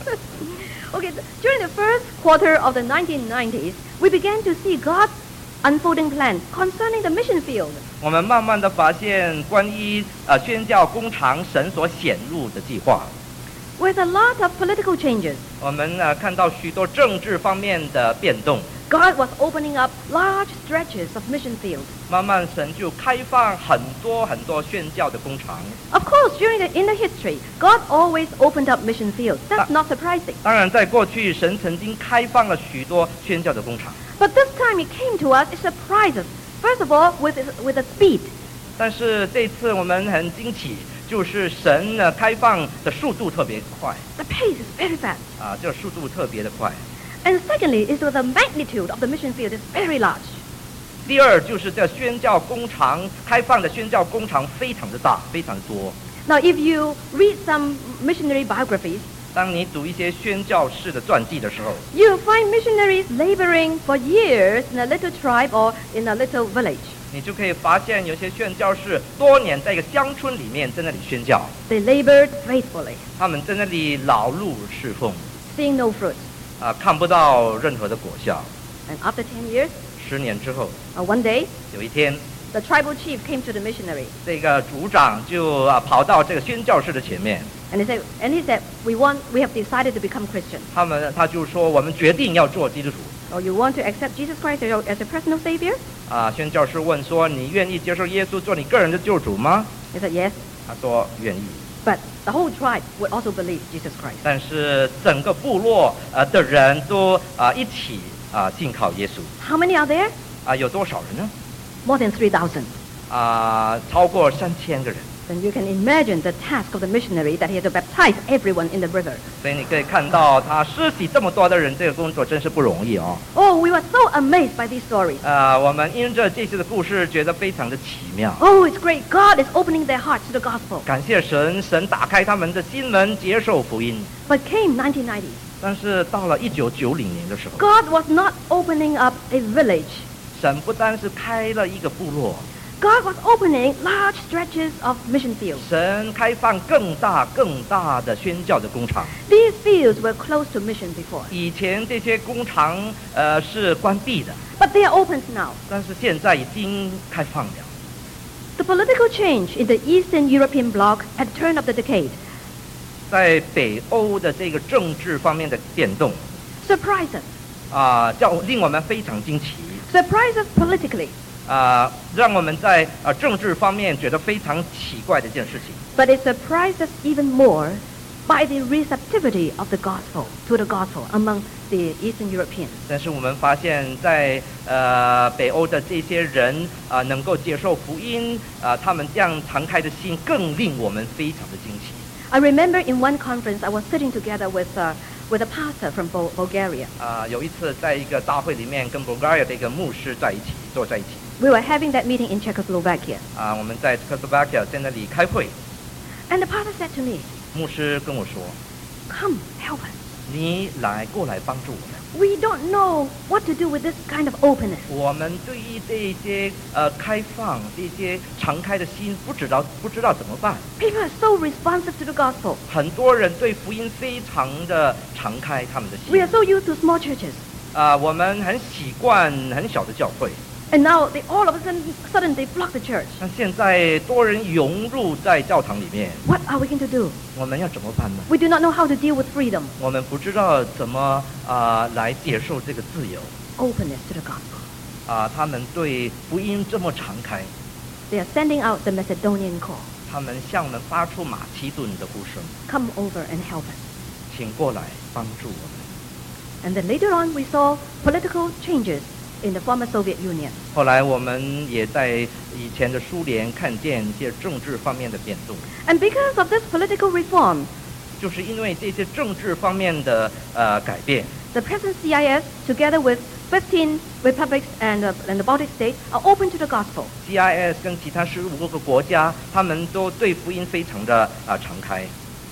Okay, during the first quarter of the nineteen nineties, we began to see God's unfolding plan concerning the mission field. 我们慢慢的发现关于呃宣教工厂神所显露的计划。 With a lot of political changes, 我们呃看到许多政治方面的变动， God was opening up large stretches of mission field. 慢慢神就开放很多很多宣教的工厂。 Of course, during the, in the history, God always opened up mission fields. That's not surprising. 当然，在过去神曾经开放了许多宣教的工厂， But this time it came to us, it surprised us. First of all, with, its- with the speed. 但是这次我们很惊奇，就是神呢开放的速度特别快 The pace is very fast. 啊，这个速度特别的快。 And secondly, is that the magnitude of the mission field is very large. 第二就是这宣教工厂开放的宣教工厂非常的大，非常多。 Now, if you read some missionary biographies, 当你读一些宣教士的传记的时候， you'll find missionaries laboring for years in a little tribe or in a little village. 你就可以发现有些宣教士多年在一个乡村里面在那里宣教， They labored faithfully, 他们在那里劳碌侍奉， seeing no fruit. 啊，看不到任何的果效。 And after ten years, 十年之后， uh, one day, 有一天， the tribal chief came to the missionary 这个族长就啊跑到这个宣教士的前面， and he said, and he said, we want, we have decided to become Christian. 他们他就说我们决定要做基督徒。 Or you want to accept Jesus Christ as your, as your personal savior? 啊，宣教士问说：“你愿意接受耶稣做你个人的救主吗 He said, yes. ？” 他说：“愿意。” But the whole tribe would also believe Jesus Christ. 但是整个部落呃的人都啊一起啊信靠耶稣 How many are there? 啊，有多少人呢？ More than three thousand. 啊，超过三千个人。 then you can imagine the task of the missionary that he had to baptize everyone in the river. 所以你可以看到他施洗这么多的人，这个工作真是不容易哦。 Oh, we were so amazed by these stories. 呃，我们因着这些的故事，觉得非常的奇妙。 Oh, it's great. God is opening their hearts to the gospel. 感谢神，神打开他们的心门，接受福音。 But came nineteen ninety. 但是到了一九九零年的时候， God was not opening up a village. 神不单是开了一个部落， God was opening large stretches of mission fields. 神开放更大更大的宣教的工厂。 These fields were closed to mission before, 以前这些工厂呃是关闭的， but they are opened now. 但是现在已经开放了。 The political change in the Eastern European bloc at the turn of the decade 在北欧的这个政治方面的变动 surprised us. 啊、叫令我们非常惊奇 Surprised us politically, 啊、让我们在呃政治方面觉得非常奇怪的一件事情。 but it surprised us even more by the receptivity of the gospel to the gospel among the Eastern Europeans. 但是我们发现在，呃北欧的这些人啊、能够接受福音啊、他们这样敞开的心，更令我们非常的惊奇。 I remember in one conference I was sitting together with uh, with a pastor from Bul- Bulgaria. 啊、有一次在一个大会里面，跟 Bulgaria 的一个牧师在一起坐在一起 We were having that meeting in Czechoslovakia. 啊、我们在 Czechoslovakia 在那里开会， And the pastor said to me, 牧师跟我说 come, help us. 你来过来帮助我们。 We don't know what to do with this kind of openness. 我们对于这些呃开放、这些敞开的心，不知道不知道怎么办。 People are so responsive to the gospel. 很多人对福音非常的敞开他们的 We 心 are so used to small churches. 啊、我们很习惯很小的教会， And now they all of a sudden, sudden they block the church. 但现在多人涌入在教堂里面， What are we going to do? 我们要怎么办呢？ We do not know how to deal with freedom, 我们不知道怎么啊、来接受这个自由 openness to the gospel. 啊、他们对福音这么敞开， They are sending out the Macedonian call. 他们向我们发出马其顿的呼声， Come over and help us. 请过来帮助我们。 And then later on we saw political changes in the former Soviet Union. 后来我们也在以前的苏联看见一些政治方面的变动， And because of this political reform, 就是因为这些政治方面的呃改变， the present C I S, together with fifteen republics and, uh, and the Baltic states, are open to the gospel. C I S 跟其他十五个国家，他们都对福音非常的啊、敞开。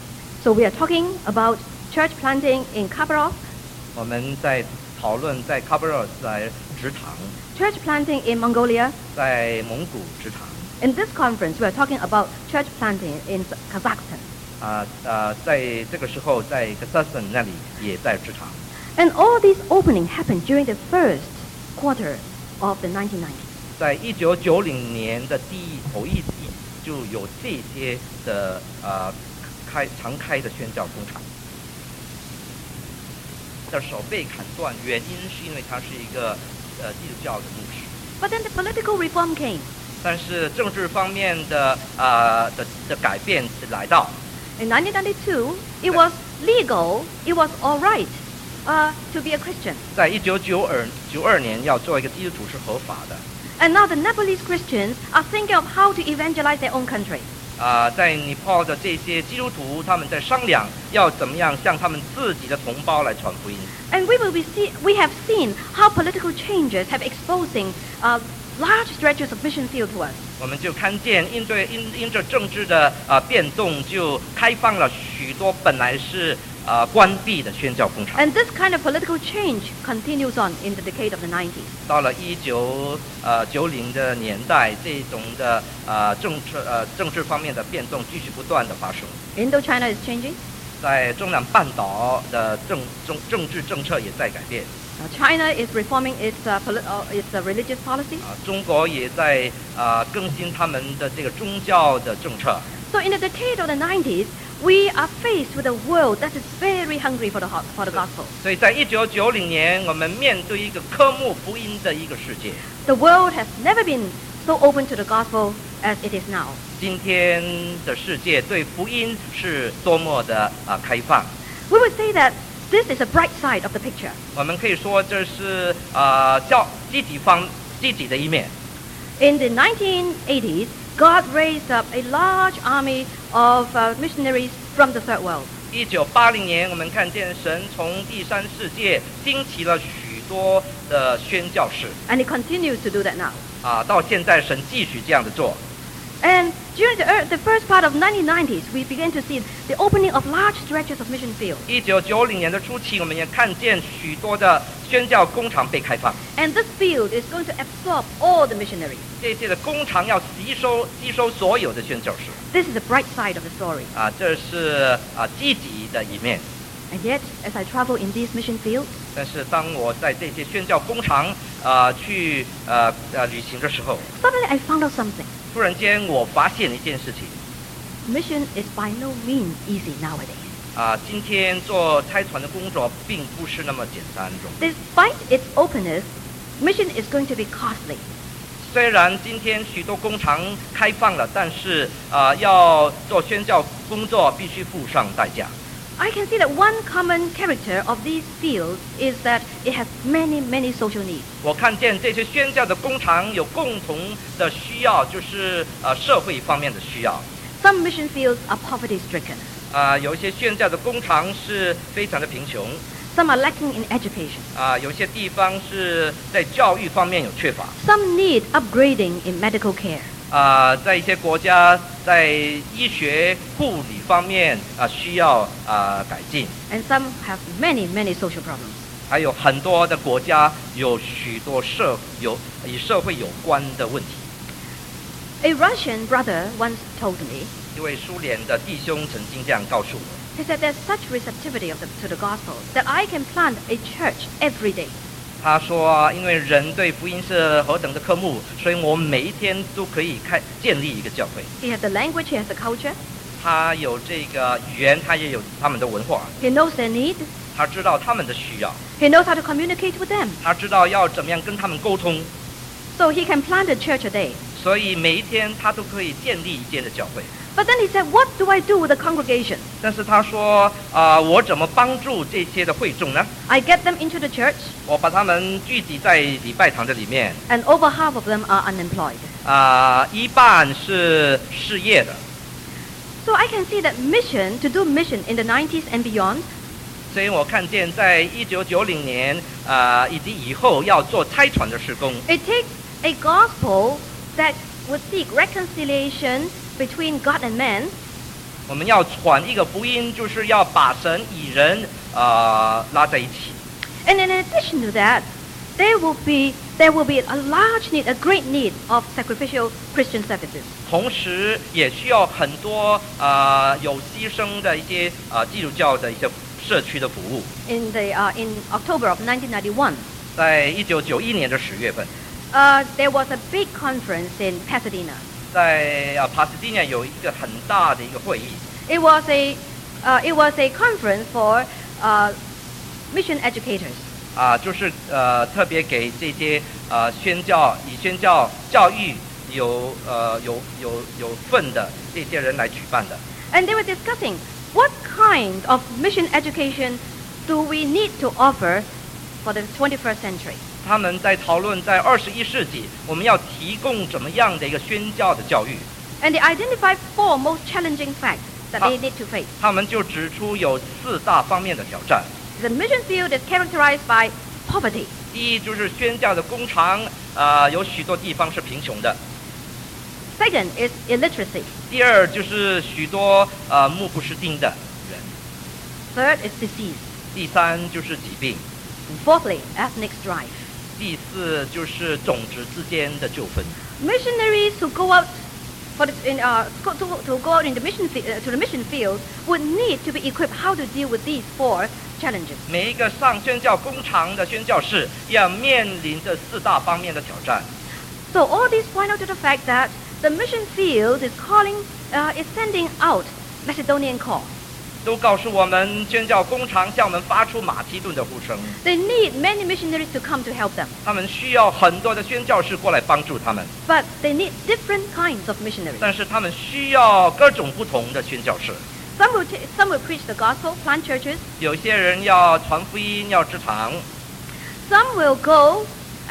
So we are talking about church planting in Khabarov, 我们在讨论在 Khabarovsk 在职场， church planting in Mongolia. 在蒙古职场 In this conference, we are talking about church planting in Kazakhstan. 啊啊、在这个时候在 Kazakhstan 那里也在职场。 And all these openings happened during the first quarter of the nineteen nineties. 在一九九零年的第一头一季就有这些的呃开常开的宣教工厂。的手被砍断，原因是因为他是一个呃基督教的牧师。 But then the political reform came. 但是政治方面的啊、呃、的的改变来到， In nineteen ninety-two, it was legal, it was all right uh, to be a Christian. 在一九九二九二年要做一个基督徒是合法的。 And now the Nepalese Christians are thinking of how to evangelize their own country. 啊、在尼泊尔的这些基督徒，他们在商量要怎么样向他们自己的同胞来传福音。 And we will be see, we have seen how political changes have exposing uh, large stretches of mission field to us. 我们就看见因对因因着政治的啊、呃变动，就开放了许多本来是啊、呃关闭的宣教工厂。 And this kind of political change continues on in the decade of the nineties. 到了一九呃九零的年代，这种的呃政治呃政治方面的变动继续不断的发生。 Indochina is changing. 在中南半岛的政政政治政策也在改变 Uh, China is reforming its, uh, poli- uh, its uh, religious policies. 啊，中国也在啊更新他们的这个宗教的政策。 So in the decade of the nineties, we are faced with a world that is very hungry for the, ho- for the gospel. 所以在一九九零年，我们面对一个科目福音的一个世界。 The world has never been so open to the gospel as it is now. 今天的世界对福音是多么的啊开放。 We would say that this is a bright side of the picture. 我们可以说这是啊较积极方积极的一面。 In the nineteen eighties, God raised up a large army of uh, missionaries from the third world. 一九八零年，我们看见神从第三世界兴起了许多的宣教士， And he continues to do that now. 啊，到现在神继续这样的做。 And during the, ear- the first part of nineteen nineties, we began to see the opening of large stretches of mission fields. 一九九零年的初期，我们也看见许多的宣教工厂被开放， And this field is going to absorb all the missionaries. 这些的工厂要吸收吸收所有的宣教士， This is the bright side of the story. 啊，这是啊积极的一面。 And yet, as I travel in these mission fields, 但是当我在这些宣教工厂啊去呃呃旅行的时候， suddenly I found out something. 突然间我发现一件事情。 Mission is by no means easy nowadays. 啊，今天做差传的工作并不是那么简单容易。 Despite its openness, mission is going to be costly. 虽然今天许多工厂开放了，但是啊，要做宣教工作必须付上代价。 I can see that one common character of these fields is that it has many, many social needs. 我看见这些宣教的工厂有共同的需要，就是呃社会方面的需要。 Some mission fields are poverty-stricken. 啊，有一些宣教的工厂是非常的贫穷。 Some are lacking in education. 啊，有些地方是在教育方面有缺乏。 Some need upgrading in medical care. 啊，在一些国家，在医学护理方面啊需要啊改进。 And some have many, many social problems. 还有很多的国家有许多社有与社会有关的问题。 A Russian brother once told me, 一位苏联的弟兄曾经这样告诉我， he said there's such receptivity of the, to the gospel that I can plant a church every day. 他说，因为人对福音是何等的渴慕，所以我每一天都可以开建立一个教会。 He has the language, he has the culture, 他有这个语言，他也有他们的文化， he knows their need, 他知道他们的需要， he knows how to communicate with them. 他知道要怎么样跟他们沟通， So he can plant a church a day. 所以每一天他都可以建立一间的教会。 But then he said, what do I do with the congregation? 但是他说啊、我怎么帮助这些的会众呢？ I get them into the church, 我把他们聚集在礼拜堂的里面， and over half of them are unemployed. 啊、一半是失业的， So I can see that mission, to do mission in the nineties and beyond, 所以我看见在一九九零年啊、以及以后要做差传的施工， it takes a gospel that would seek reconciliation between God and man, 我们要传一个福音，就是要把神与人啊、拉在一起。 and in addition to that, there will be there will be a large need, a great need of sacrificial Christian services. 同时也需要很多啊、有牺牲的一些啊、基督教的一些社区的服务。 In the uh, in October of nineteen ninety-one, 在一九九一年的十月份， uh, there was a big conference in Pasadena. 在啊帕斯蒂纳有一个很大的一个会议， It was a uh, it was a conference for uh, mission educators. 啊，就是呃特别给这些呃宣教以宣教教育有呃有有有份的这些人来举办的。 And they were discussing what kind of mission education do we need to offer for the twenty-first century. 他们在讨论在二十一世纪我们要提供怎么样的一个宣教的教育。 And they identified four most challenging facts that Ah. they need to face. 他们就指出有四大方面的挑战。 The mission field is characterized by poverty. 第一就是宣教的工厂，啊、有许多地方是贫穷的。 Second is illiteracy. 第二就是许多呃目不识丁的人。 Third is disease. 第三就是疾病。 And fourthly, ethnic strife. 第四就是种族之间的纠纷。 Missionaries who go out for the, in, uh, go, to, to go out in the mission fi- uh, to the mission field would need to be equipped how to deal with these four challenges. 每一个上宣教工厂的宣教士要面临这四大方面的挑战。 So all these point out to the fact that the mission field is calling, uh, is sending out Macedonian call. 都告诉我们，宣教工厂向我们发出马其顿的呼声， They need many missionaries to come to help them, 他们需要很多的宣教士过来帮助他们， but they need different kinds of missionaries. 但是他们需要各种不同的宣教士。 Some will, t- some will preach the gospel, plant churches. 有些人要传福音，要支堂； Some will go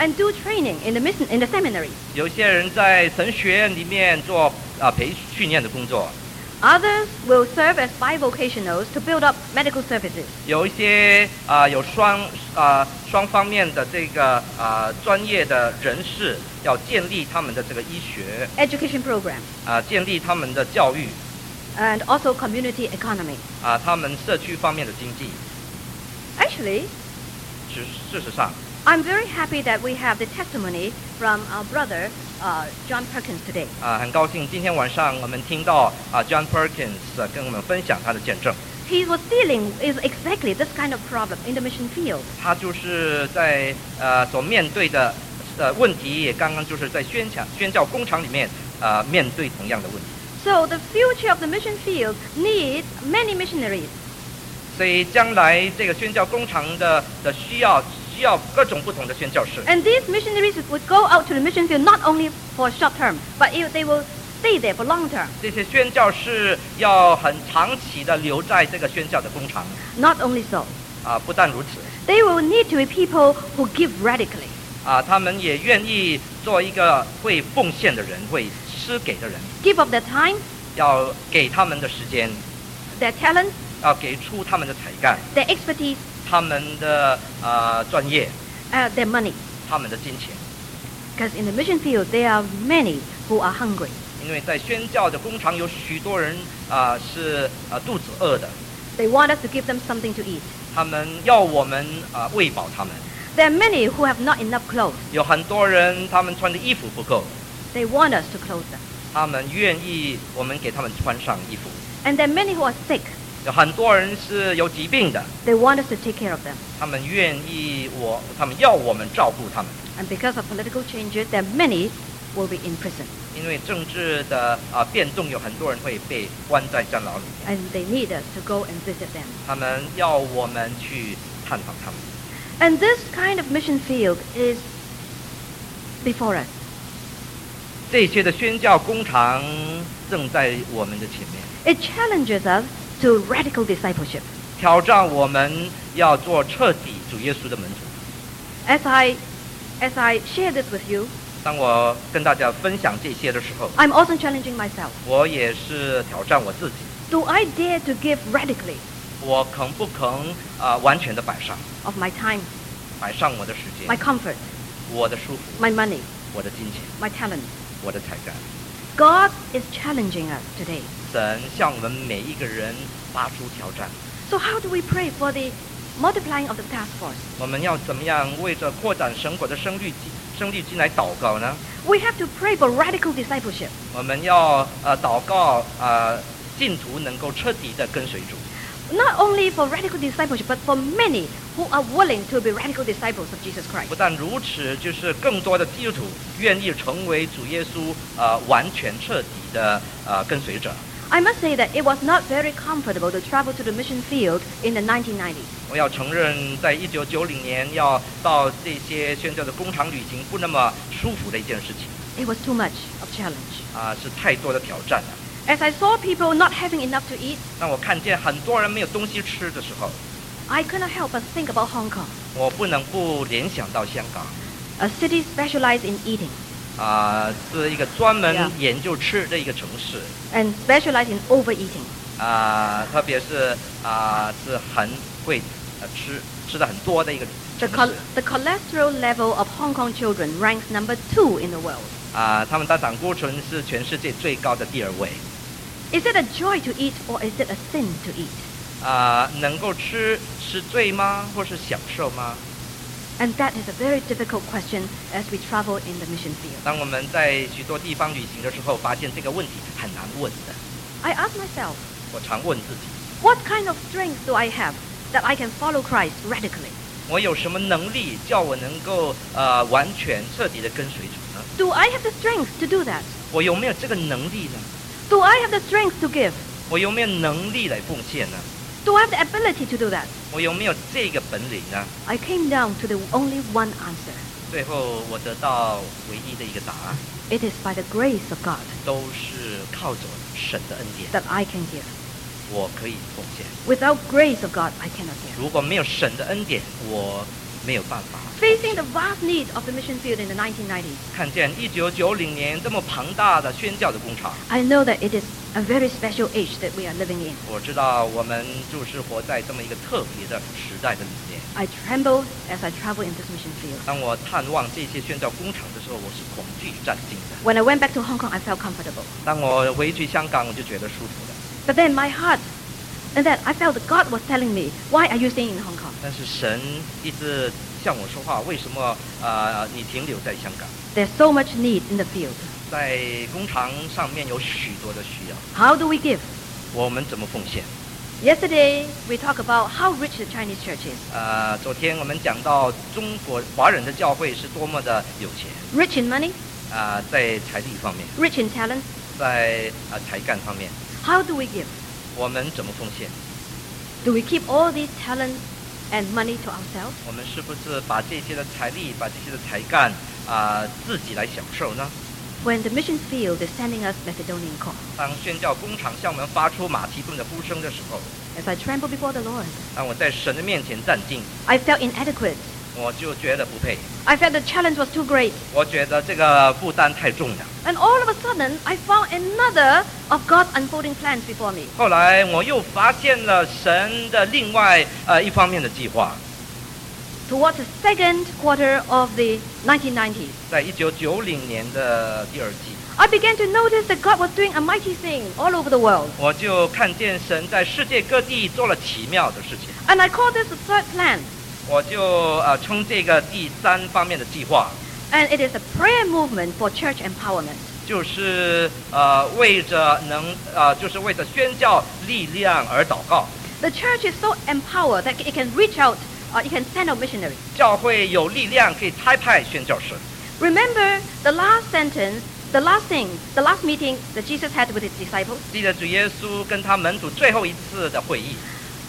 and do training in the mission in the seminaries. 有些人在神学院里面做啊培训练的工作， Others will serve as bivocationals to build up medical services. 有一些啊有双啊双方面的这个啊专业的人士要建立他们的这个医学 Education program, 啊，建立他们的教育 and also community economy. 啊，他们社区方面的经济。 Actually, 事事实上， I'm very happy that we have the testimony from our brother, uh, John Perkins, today. 啊，很高兴今天晚上我们听到啊 John Perkins 啊跟我们分享他的见证。 He was dealing with exactly this kind of problem in the mission field. 他就是在呃所面对的呃问题，也刚刚就是在宣讲宣教工厂里面呃面对同样的问题。 So the future of the mission field needs many missionaries. 所以将来这个宣教工厂的的需要需要各种不同的宣教士。 And these missionaries would go out to the mission field not only for short term, but it- they will stay there for long term. 这些宣教士要很长期的留在这个宣教的工厂 Not only so, 啊，不但如此 they will need to be people who give radically. 啊，他们也愿意做一个会奉献的人，会施给的人， Give up their time, 要给他们的时间， their talent, 要给出他们的才干， their expertise, 他们的呃专业， uh, their money. 他们的金钱。 Because in the mission field, there are many who are hungry. 因为在宣教的工厂有许多人啊、是啊、肚子饿的， They want us to give them something to eat. 他们要我们啊、喂饱他们。 There are many who have not enough clothes. 有很多人他们穿的衣服不够， They want us to clothe them. 他们愿意我们给他们穿上衣服。 And there are many who are sick. 有很多人是有疾病的， They want us to take care of them. 他们愿意我，他们要我们照顾他们。 And because of political changes, there are many will be in prison. 因为政治的啊、变动，有很多人会被关在监牢里， And they need us to go and visit them. 他们要我们去探访他们。 And this kind of mission field is before us. 这些的宣教工厂正在我们的前面。 It challenges us to radical discipleship. 挑战我们要做彻底主耶稣的门徒。 As I, as I share this with you, 当我跟大家分享这些的时候， I'm also challenging myself. 我也是挑战我自己， Do I dare to give radically 我肯不肯啊、完全的摆上， of my time, 摆上我的时间 my、comfort, 我的舒服、 my money, 我的金钱、 my talent? 我的才干。 God is challenging us today. 神向我们每一个人发出挑战。 So how do we pray for the multiplying of the task force? 我们要怎么样为着扩展神国的生律生律经来祷告呢？ We have to pray for radical discipleship. 我们要呃祷告呃信徒能够彻底的跟随主。 Not only for radical discipleship, but for many who are willing to be radical disciples of Jesus 不 Christ. 但如此，就是更多的基督徒愿意成为主耶稣呃完全彻底的呃跟随者。 I must say that it was not very comfortable to travel to the mission field in the nineteen nineties. 我要承认，在一九九零年要到这些宣教的工厂旅行，不那么舒服的一件事情 It was too much of challenge. 啊、是太多的挑战了。 As I saw people not having enough to eat, 当我看见很多人没有东西吃的时候， I could not help but think about Hong Kong, 我不能不联想到香港 a city specialized in eating 啊、是一个专门 Yeah. 研究吃的一个城市 and specialized in overeating. 啊、特别是啊、是很会呃吃吃的很多的一个 The, 城 chol- 市 the cholesterol level of Hong Kong children ranks number two in the world. 啊、他们的胆固醇是全世界最高的第二位 Is it a joy to eat or is it a sin to eat? 啊、能够吃是罪吗，或是享受吗？ And that is a very difficult question as we travel in the mission field. 当我们在许多地方旅行的时候，发现这个问题很难问的。 I ask myself, 我常问自己， what kind of strength do I have that I can follow Christ radically? 我有什么能力叫我能够呃完全彻底的跟随主呢？ Do I have the strength to do that? 我有没有这个能力呢？ Do I have the strength to give? 我有没有能力来奉献呢？ Do I have the ability to do that? 我有没有这个本领呢？ I came down to the only one answer. 最后我得到唯一的一个答案， It is by the grace of God 都是靠着神的恩典， that I can give. 我可以奉献。 Without grace of God, I cannot give. 如果没有神的恩典，我没有办法。 Facing the vast need of the mission field in the nineteen nineties, 看见一九九零年这么庞大的宣教的工厂， I know that it is a very special age that we are living in. 我知道我们就是活在这么一个特别的时代的里面。 I tremble as I travel in this mission field. 当我探望这些宣教工厂的时候，我是恐惧战惊的。 When I went back to Hong Kong, I felt comfortable. 当我回去香港，我就觉得舒服的。 But then my heart, and that I felt that God was telling me, why are you staying in Hong Kong? 但是神一直向我说话，为什么呃你停留在香港？ There's so much need in the field. 在工厂上面有许多的需要， How do we give? 我们怎么奉献？ Yesterday, we talked about how rich the Chinese church is. 呃，昨天我们讲到中国华人的教会是多么的有钱， Rich in money, 啊、在财力方面， rich in talent. 在啊、才干方面， How do we give? 我们怎么奉献？ Do we keep all these talents and money to ourselves? 我们是不是把这些的财力，把这些的才干啊、自己来享受呢？ When the mission field is sending us Macedonian call, 当宣教工厂向我们发出马其顿的呼声的时候， as I tremble before the Lord, 当我在神的面前站定， I felt inadequate. 我就觉得不配， I felt the challenge was too great. 我觉得这个负担太重了。 And all of a sudden, I found another of God's unfolding plans before me. 后来我又发现了神的另外呃一方面的计划， Towards the second quarter of the nineteen nineties, 在一九九零年的第二季， I began to notice that God was doing a mighty thing all over the world. 我就看见神在世界各地做了奇妙的事情。 And I call this the third plan. 我就呃称这个第三方面的计划， And it is a prayer movement for church empowerment. 就是呃为着能呃就是为着宣教力量而祷告。 The church is so empowered that it can reach out, uh, it can send out missionaries. 教会有力量可以差派宣教士。 Remember the last sentence, the last thing, the last meeting that Jesus had with his disciples? 记得主耶稣跟他门徒最后一次的会议，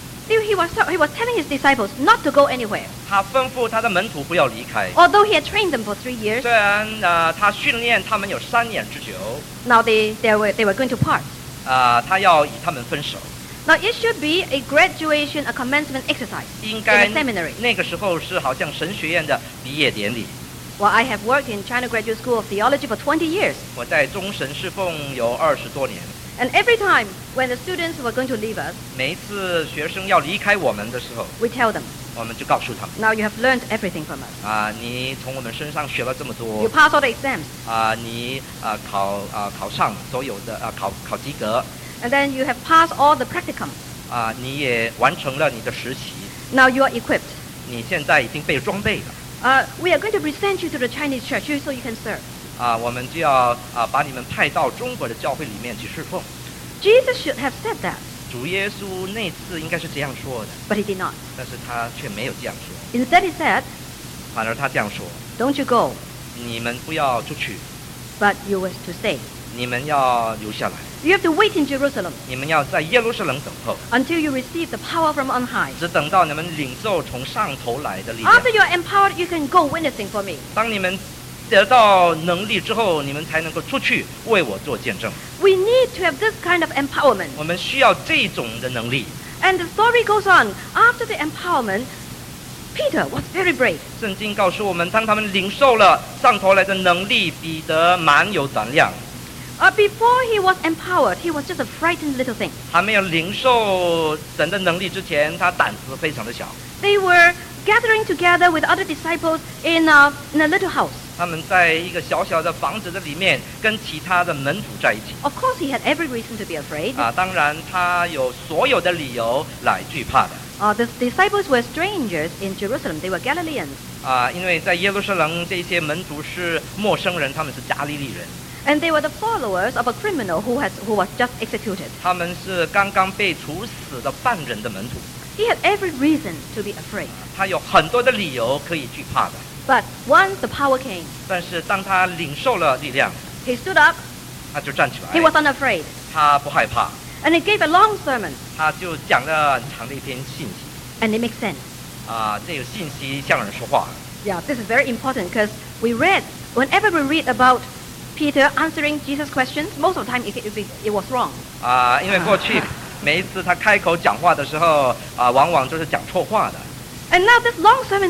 He was, he was telling his disciples not to go anywhere. 他吩咐他的门徒不要离开。 Although he had trained them for three years, 虽然呃他训练他们有三年之久， now they, they, were, they were going to part. 啊、他要与他们分手。 Now it should be a graduation, a commencement exercise 应 in 该 a seminary. 那个时候是好像神学院的毕业典礼。 Well, I have worked in China Graduate School of Theology for twenty years. 我在中神侍奉有二十多年， And every time when the students were going to leave us, 每一次学生要离开我们的时候， we tell them, 我们就告诉他们 now you have learned everything from us. 啊，你从我们身上学了这么 You 多 pass all the exams. 啊，你啊考啊考上所有的啊考考及格 And then you have passed all the practicum. 啊，你也完成了你的实习， Now you are equipped. 你现在已经被装备了 Uh, we are going to present you to the Chinese church so you can serve. 啊，我们就要啊把你们派到中国的教会里面去侍奉。 Jesus should have said that, 主耶稣那次应该是这样说的， but he did not. 但是他却没有这样说， Instead, he said, 反而他这样说： don't you go, 你们不要出去， but you were to stay. 你们要留下来， You have to wait in Jerusalem 你们要在耶路撒冷等候， until you receive the power from on high. 只等到你们领受从上头来的力量。 After you are empowered, you can go witnessing for me. 当你们得到能力之后，你们才能够出去为我做见证。 We need to have this kind of empowerment. 我们需要这种的能力。 And the story goes on. After the empowerment, Peter was very brave. 圣经告诉我们，当他们领受了上头来的能力，彼得蛮有胆量。 Uh, before he was empowered, he was just a frightened little thing. 还没有领受神的能力之前，他胆子非常的小。 They were gathering together with other disciples in a, in a little house. 他们在一个小小的房子的里面，跟其他的门徒在一起。 Of course, he had every reason to be afraid. 啊，当然他有所有的理由来惧怕的。 Uh, the disciples were strangers in Jerusalem. They were Galileans. 啊，因为在耶路撒冷这些门徒是陌生人，他们是加利利人， And they were the followers of a criminal who, has, who was just executed. 他们是刚刚被处死的犯人的门徒。 He had every reason to be afraid. 他有很多的理由可以惧怕的， But once the power came, 但是当他领受了力量， he stood up. 他就站起 He 来， was unafraid. 他不害怕， And he gave a long sermon. 他就讲了很长的一篇信息。 And it makes sense. 啊，这个信息向人说话。 Yeah, this is very important because we read, whenever we read about Peter answering Jesus' questions, most of the time it, it, it was wrong. 啊，因为过去每一次他开口讲话的时候，啊，往往就是讲错话的。 And now this long sermon makes sense.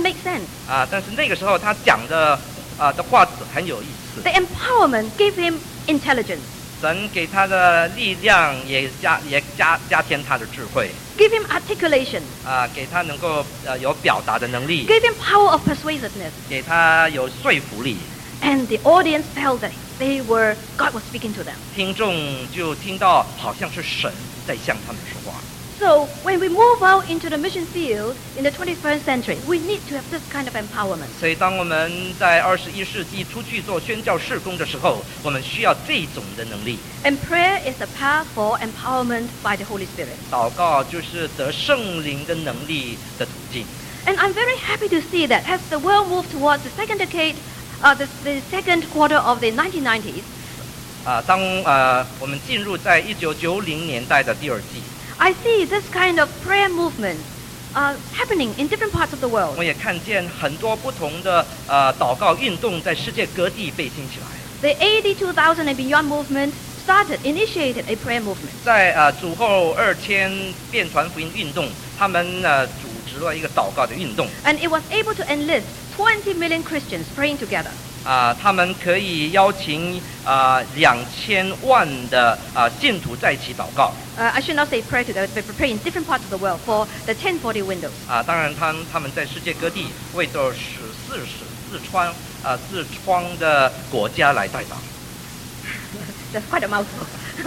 sense. 啊，但是那个时候他讲的啊的话很有意思。 The empowerment gave him intelligence, 神给他的力量也加也加加添他的智慧 gave him articulation, 啊，给他能够呃有表达的能力， gave him power of persuasiveness. 给他有说服力。 And the audience felt that they were, God was speaking to them. 听众就听到好像是神在向他们说话。 So when we move out into the mission field in the twenty-first century, we need to have this kind of empowerment. 所以，当我们在二十一世纪出去做宣教事工的时候，我们需要这种的能力。 And prayer is the path for empowerment by the Holy Spirit. 祷告就是得圣灵的能力的途径。 And I'm very happy to see that as the world moved towards the second decade, uh, the, the second quarter of the nineteen nineties, 啊，当呃我们进入在一九九零年代的第二季， I see this kind of prayer movement uh, happening in different parts of the world. 我也看见很多不同的呃祷告运动在世界各地被兴起来。 The A D two thousand and beyond movement started, initiated a prayer movement. 在呃主后二千变传福音运动，他们呃组织了一个祷告的运动。 And it was able to enlist twenty million Christians praying together. 啊，他们可以邀请啊两千万的啊信徒在一起祷告。 Uh, I should not say pray together, but pray in different parts of the world for the ten forty windows. 啊，当然他他们在世界各地为着十四十四川啊四川的国家来代祷。 That's quite a mouthful.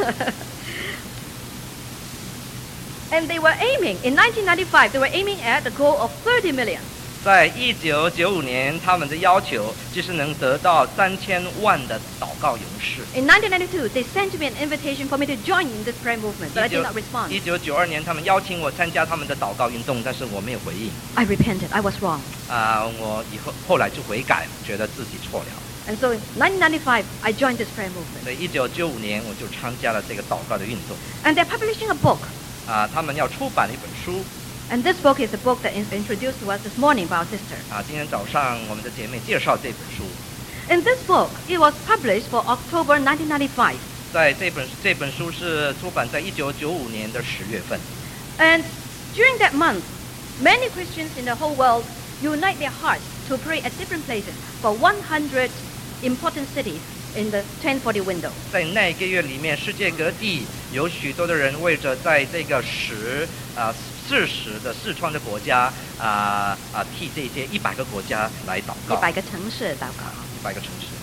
And they were aiming, in nineteen ninety-five, they were aiming at the goal of thirty million. 在一九九五年，他们的要求就是能得到三千万的祷告勇士。 In nineteen ninety-two, they sent me an invitation for me to join in this prayer movement, but I did not respond. 一九九二年，他们邀请我参加他们的祷告运动，但是我没有回应。 I repented. I was wrong. 啊，我以后后来就悔改，觉得自己错了。 And so in nineteen ninety-five, I joined this prayer movement. 所以一九九五年我就参加了这个祷告的运动。 And they're publishing a book. 啊，他们要出版一本书。 And this book is a book that is introduced to us this morning by our sister. 啊，今天早上我们的姐妹介绍这本书。 In this book, it was published for October nineteen ninety-five. 在这本这本书是出版在一九九五年的十月份。 And during that month, many Christians in the whole world unite their hearts to pray at different places for one hundred important cities in the ten forty window. 在那个月里面，世界各地有许多的人为着在这个十啊四十的四川的国家啊啊替这些一百个国家来祷告。 一百个城市祷告。 一百个城市。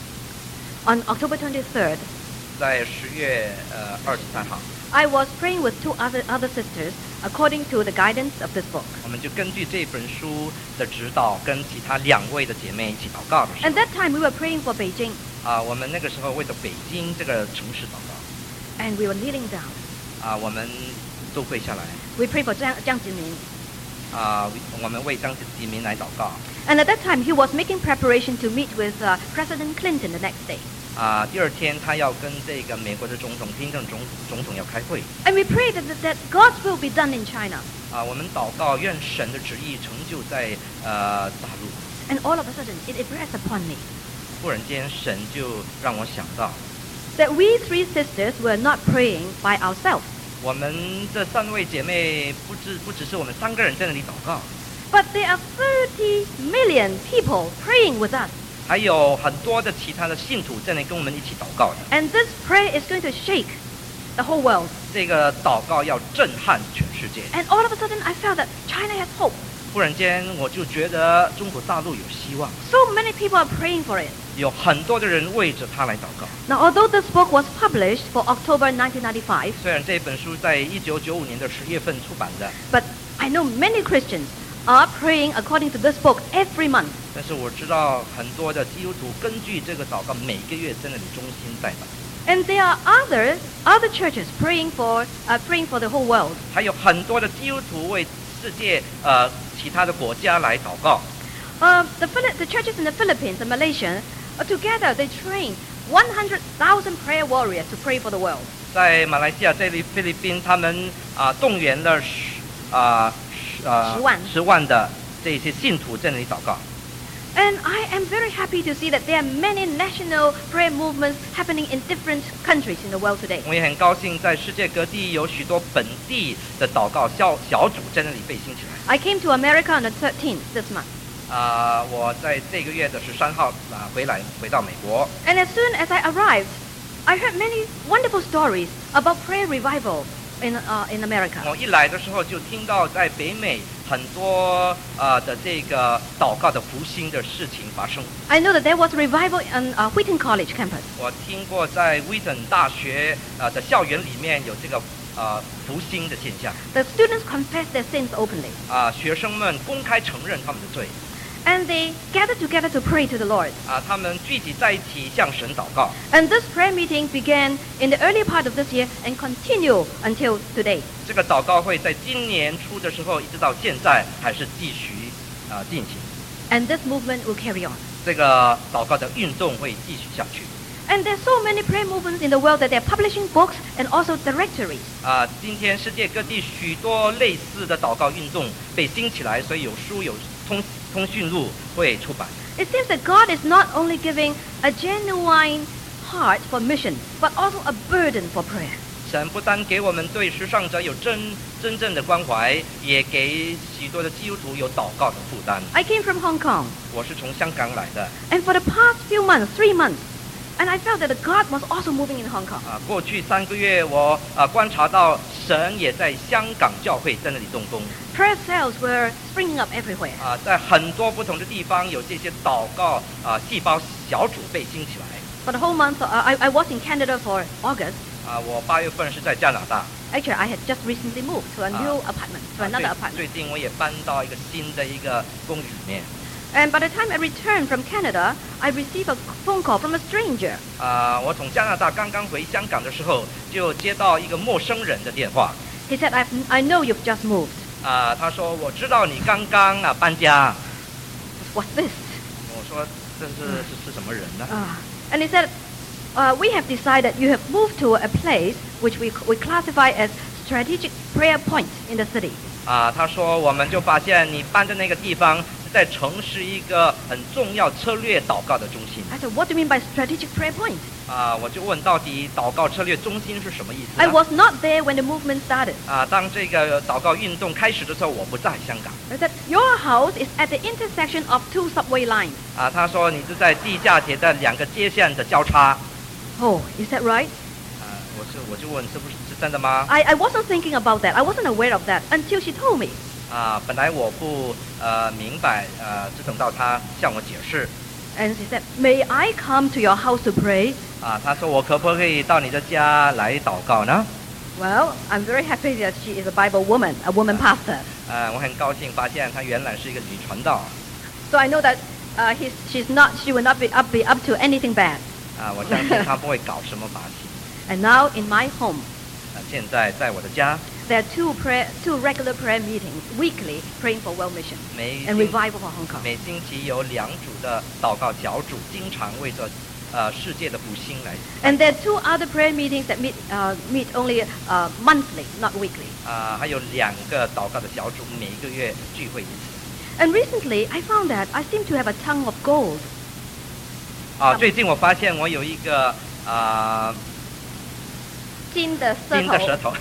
On October twenty-third, 在十月呃二十三号， I was praying with two other other sisters according to the guidance of this book. 我们就根据这本书的指导，跟其他两位的姐妹一起祷告的时 At 候， that time, we were praying for Beijing, 啊，我们那个时候为着北京这个城市祷告， and we were kneeling down. 啊，我们都跪下来， We prayed for Jiang, Jiang Zemin. 啊，我们为张吉民来祷告。 And at that time, he was making preparation to meet with uh, President Clinton the next day. 啊，第二天他要跟这个美国的总统听证总总统要开会。 And we prayed that, that God's will be done in China. 啊，我们祷告，愿神的旨意成就在呃大陆。 And all of a sudden, it impressed upon me 忽然间，神就让我想到， that we three sisters were not praying by ourselves, 我们这三位姐妹不只不只是我们三个人在那里祷告， but there are thirty million people praying with us. 还有很多的其他的信徒在那里跟我们一起祷告的。 And this prayer is going to shake the whole world. 这个祷告要震撼全世界。 And all of a sudden, I felt that China has hope. 忽然间，我就觉得中国大陆有希望， So many people are praying for it. 有很多的人为着他来祷告。 Now, although this book was published for October nineteen ninety-five, 虽然这本书在一九九五年的十月份出版的， but I know many Christians are praying according to this book every month. 但是我知道很多的基督徒根据这个祷告，每个月在那里忠心在祷。 And there are other other churches praying for uh, praying for the whole world. 还有很多的基督徒为世界呃其他的国家来祷告。 Uh, the, Phili- the churches in the Philippines and Malaysia, uh, together they train one hundred thousand prayer warriors to pray for the world. 在马来西亚这里，菲律宾他们啊、动员了十啊十啊十万十万的这些信徒在那里祷告。 And I am very happy to see that there are many national prayer movements happening in different countries in the world today. 我也很高兴，在世界各地有许多本地的祷告小小组在那里被兴起来。 I came to America on the thirteenth this month. 啊、我在这个月的十三号啊、回来回到美国。 And as soon as I arrived, I heard many wonderful stories about prayer revival in, uh, in America. 我一来的时候就听到在北美很多呃的这个祷告的复兴的事情发生。 I know that there was a revival on uh, Wheaton College campus. 我听过在威顿大学呃的校园里面有这个呃复兴的现象。 The students confessed their sins openly, 啊、学生们公开承认他们的罪。 and they gathered together to pray to the Lord. 啊、他们聚集在一起向神祷告。 And this prayer meeting began in the early part of this year and continued until today. 这个祷告会在今年初的时候一直到现在还是继续啊、进行。 And this movement will carry on. 这个祷告的运动会继续下去。 And there's so many prayer movements in the world that they're publishing books and also directories. 啊、今天世界各地许多类似的祷告运动被兴起来，所以有书有通通讯录会出版。 It seems that God is not only giving a genuine heart for mission, but also a burden for prayer. 神不单给我们对时尚者有真真正的关怀，也给许多的基督徒有祷告的负担。 I came from Hong Kong, 我是从香港来的， and for the past few months, three months, and I felt that God was also moving in Hong Kong. 啊，过去三个月我啊观察到神也在香港教会在那里动工。 Prayer cells were springing up everywhere. 啊，在很多不同的地方有这些祷告啊细胞小组被兴起来。 For the whole month, uh, I, I was in Canada for August. 啊，我八月份是在加拿大。 Actually, I had just recently moved to a new apartment, to 啊 another 最 apartment. 最近我也搬到一个新的一个公寓里面。 And by the time I returned from Canada, I received a phone call from a stranger. 啊，我从加拿大刚刚回香港的时候，就接到一个陌生人的电话。 He said, I've, I know you've just moved. 啊，他说我知道你刚刚啊搬家。 What's this? 我说这是是是什么人呢？ Uh, and he said, uh, we have decided you have moved to a place which we, we classify as strategic prayer point in the city. 啊，他说我们就发现你搬的那个地方是在城市一个很重要策略祷告的中心。 I said, what do you mean by strategic prayer point? 啊，我就问到底祷告策略中心是什么意思 I 呢？ was not there when the movement started. 啊，当这个祷告运动开始的时候，我不在香港。 I said, your house is at the intersection of two subway lines. 啊，他说你是在地下铁的两个接线的交叉。 Oh, is that right? 啊，我是我就问是不是是真的吗？ I, I wasn't thinking about that. I wasn't aware of that until she told me. 啊，本来我不呃明白，呃，只等到他向我解释。 And she said, may I come to your house to pray? 啊，他说我可不可以到你的家来祷告呢？ Well, I'm very happy that she is a Bible woman, a woman pastor. 啊，我很高兴发现她原来是一个女传道。 So I know that uh, he's, she's not, she will not be up, be up to anything bad. 啊，我相信她不会搞什么把戏。 And now in my home, 啊，现在在我的家， there are two prayer, two regular prayer meetings weekly praying for world mission 每 and 星 revival for Hong Kong. 每星期有两组的祷告小组，经常为着呃世界的复兴来。 And there are two other prayer meetings that meet, uh, meet only uh, monthly, not weekly. 啊，还有两个祷告的小组，每一个月聚会一次。 And recently, I found that I seem to have a tongue of gold. 啊，最近我发现我有一个啊金的舌头。 金的舌头。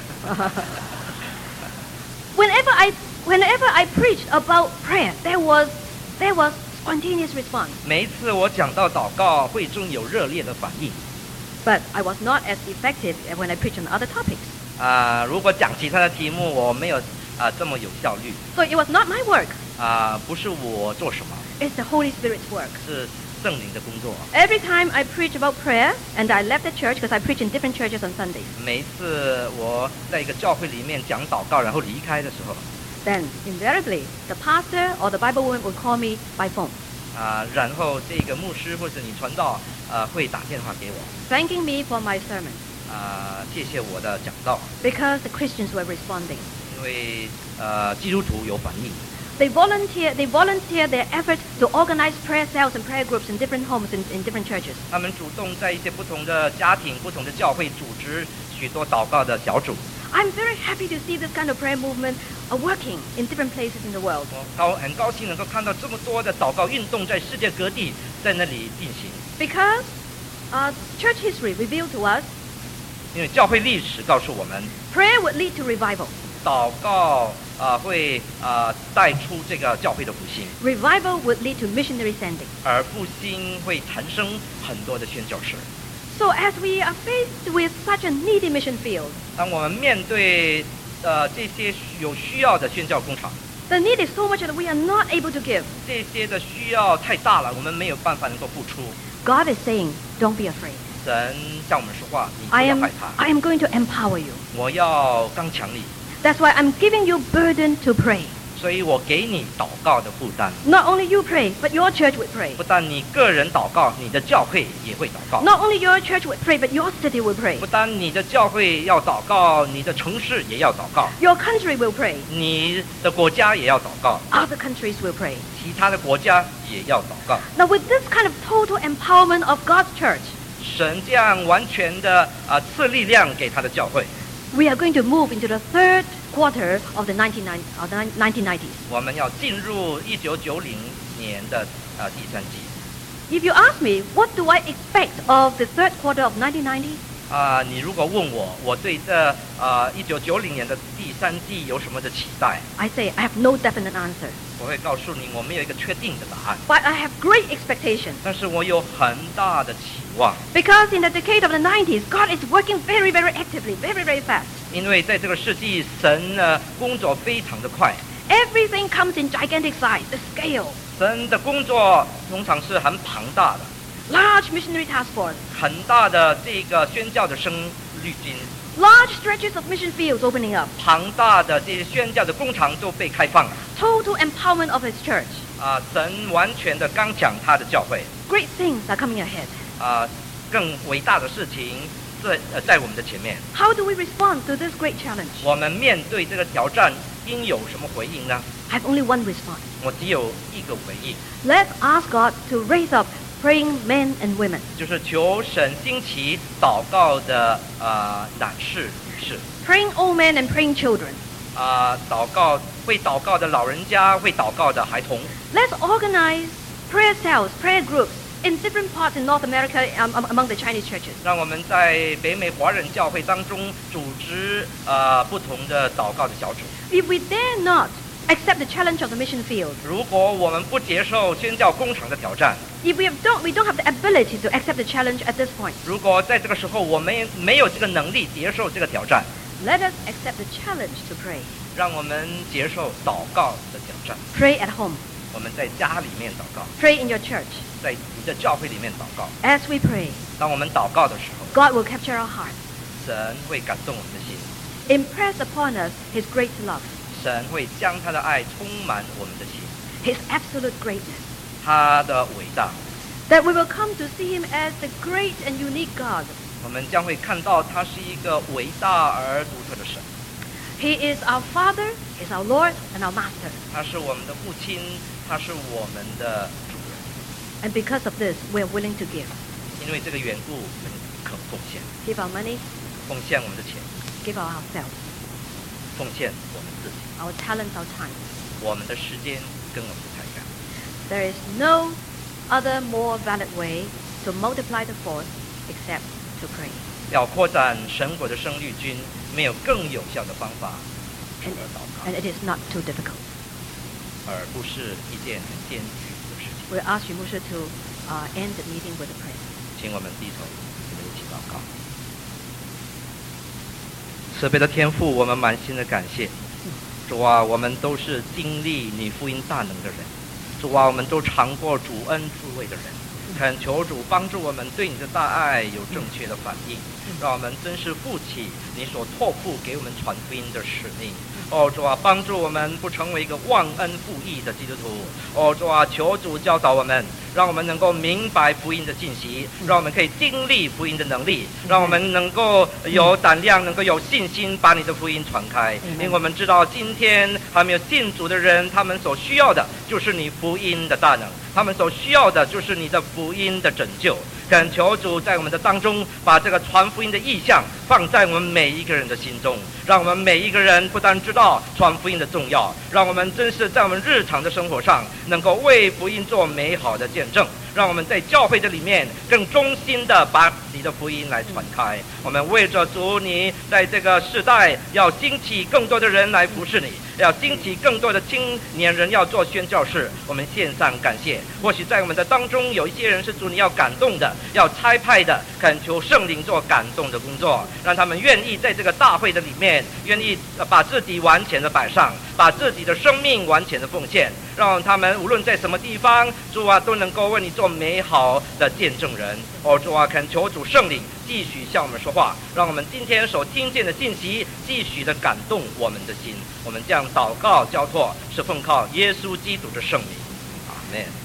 Whenever I, whenever I preached about prayer, there was, there was spontaneous response. 每一次我讲到祷告，会中有热烈的反应。 But I was not as effective when I preached on other topics. 啊，如果讲其他的题目，我没有啊这么有效率。 So it was not my work. 啊，不是我做什么， It's the Holy Spirit's work. 是圣灵的工作。 Every time I preach about prayer, and I left the church because I preach in different churches on Sundays, 每一次我在一个教会里面讲祷告，然后离开的时候， then invariably the pastor or the Bible woman would call me by phone, 啊，然后这个牧师或者你传道，啊，会打电话给我， thanking me for my sermon 啊，谢谢我的讲道， because the Christians were responding. 因为呃基督徒有反应。 They volunteer, they volunteer their efforts to organize prayer cells and prayer groups in different homes in, in different churches. 他们主动在一些不同的家庭、不同的教会组织许多祷告的小组。 I'm very happy to see this kind of prayer movement uh, working in different places in the world. 我高很高兴能够看到这么多的祷告运动在世界各地在那里进行， Because uh, church history revealed to us, 因为教会历史告诉我们， prayer would lead to revival. 祷告啊、会啊、带出这个教会的复兴， Revival would lead to missionary sending. 而复兴会产生很多的宣教士。 So as we are faced with such a needy mission field, 当我们面对呃这些有需要的宣教工厂， the need is so much that we are not able to give. 这些的需要太大了，我们没有办法能够付出。 God is saying, don't be afraid. 神向我们说话，你不 I 要 am, 害怕， I am going to empower you. 我要刚强你， That's why I'm giving you burden to pray. 所以我给你祷告的负担。 Not only you pray, but your church would pray. 不但你个人祷告，你的教会也会祷告。 Not only your church would pray, but your city will pray. 不但你的教会要祷告，你的城市也要祷告， Your country will pray. 你的国家也要祷告， Other countries will pray. 其他的国家也要祷告。 Now, with this kind of total empowerment of God's church, 神这样完全的啊、赐力量给他的教会， we are going to move into the third quarter of the nineteen nineties. 我们要进入一九九零年的啊、第三季。 If you ask me, what do I expect of the third quarter of nineteen ninety? 啊、你如果问我，我对这啊一九九零年的第三季有什么的期待？ I say I have no definite answer, 我会告诉你，我没有一个确定的答案， but I have great expectation. 但是我有很大的期望， Because in the decade of the nineties, God is working very, very actively, very, very fast. 因为在这个世纪，神呢工作非常的快， Everything comes in gigantic size, the scale. 神的工作通常是很庞大的， Large missionary task force, 很大的这个宣教的生律军， large stretches of mission fields opening up, 庞大的这些宣教的工厂都被开放了。 total empowerment of His church. 啊，神完全的刚强他的教会， Great things are coming ahead. 啊，更伟大的事情在呃在我们的前面。 How do we respond to this great challenge? 我们面对这个挑战，应有什么回应呢？ I have only one response. 我只有一个回应， Let's ask God to raise up praying men and women. 就是求神兴起祷告的啊、男士、女士， Praying old men and praying children. 啊、祷告会祷告的老人家，会祷告的孩童。 Let's organize prayer cells, prayer groups in different parts in North America um, um, among the Chinese churches. 让我们在北美华人教会当中组织呃不同的祷告的小组。 If we dare not accept the challenge of the mission field, 如果我们不接受宣教工厂的挑战， if we have don't, we don't have the ability to accept the challenge at this point, 如果在这个时候我们没有这个能力接受这个挑战， let us accept the challenge to pray. 让我们接受祷告的挑战。 Pray at home. 我们在家里面祷告， Pray in your church. 在你的教会里面祷告。 As we pray, 当我们祷告的时候， God will capture our hearts, 神会感动我们的心， impress upon us His great love, 神会将他的爱充满我们的心， His absolute greatness, 他的伟大， that we will come to see Him as the great and unique God. 我们将会看到他是一个伟大而独特的神。 He is our Father, He's our Lord, and our Master. 他是我们的父亲，他是我们的主人。 And because of this, we are willing to give. 因为这个缘故，我们肯奉献， Give our money, 奉献我们的钱， give our ourselves, 奉献我们自己， our talents, our time. 我们的时间跟我们的才干。 There is no other more valid way to multiply the force except to pray. 要扩展神国的生育军，没有更有效的方法，除 And, 了祷告， and it is not too difficult. 而不是一件很艰巨的事情。 We'll ask Shimusha to uh, end the meeting with a prayer. 请我们低头，我们一起祷告。慈悲的天父，我们满心的感谢主啊，我们都是经历你福音大能的人，主啊，我们都尝过主恩滋味的人。恳求主帮助我们对你的大爱有正确的反应，让我们真是负起你所托付给我们传福音的使命。哦，主啊，帮助我们不成为一个忘恩负义的基督徒。哦，主啊，求主教导我们，让我们能够明白福音的信息，让我们可以经历福音的能力，让我们能够有胆量，能够有信心把你的福音传开。因为我们知道今天还没有信主的人，他们所需要的就是你福音的大能，他们所需要的就是你的福音的拯救。恳求主在我们的当中，把这个传福音的意向放在我们每一个人的心中，让我们每一个人不但知道传福音的重要，让我们真是在我们日常的生活上能够为福音做美好的见证，让我们在教会的里面更忠心的把你的福音来传开。我们为着主，你在这个世代要兴起更多的人来服侍你，要兴起更多的青年人要做宣教士。我们献上感谢。或许在我们的当中有一些人是主你要感动的，要差派的，恳求圣灵做感动的工作，让他们愿意在这个大会的里面，愿意把自己完全的摆上，把自己的生命完全的奉献，让他们无论在什么地方，主啊都能够为你做美好的见证人。哦，主啊，恳求主圣灵继续向我们说话，让我们今天所听见的信息继续的感动我们的心。我们这样祷告交托，是奉靠耶稣基督的圣名，阿们。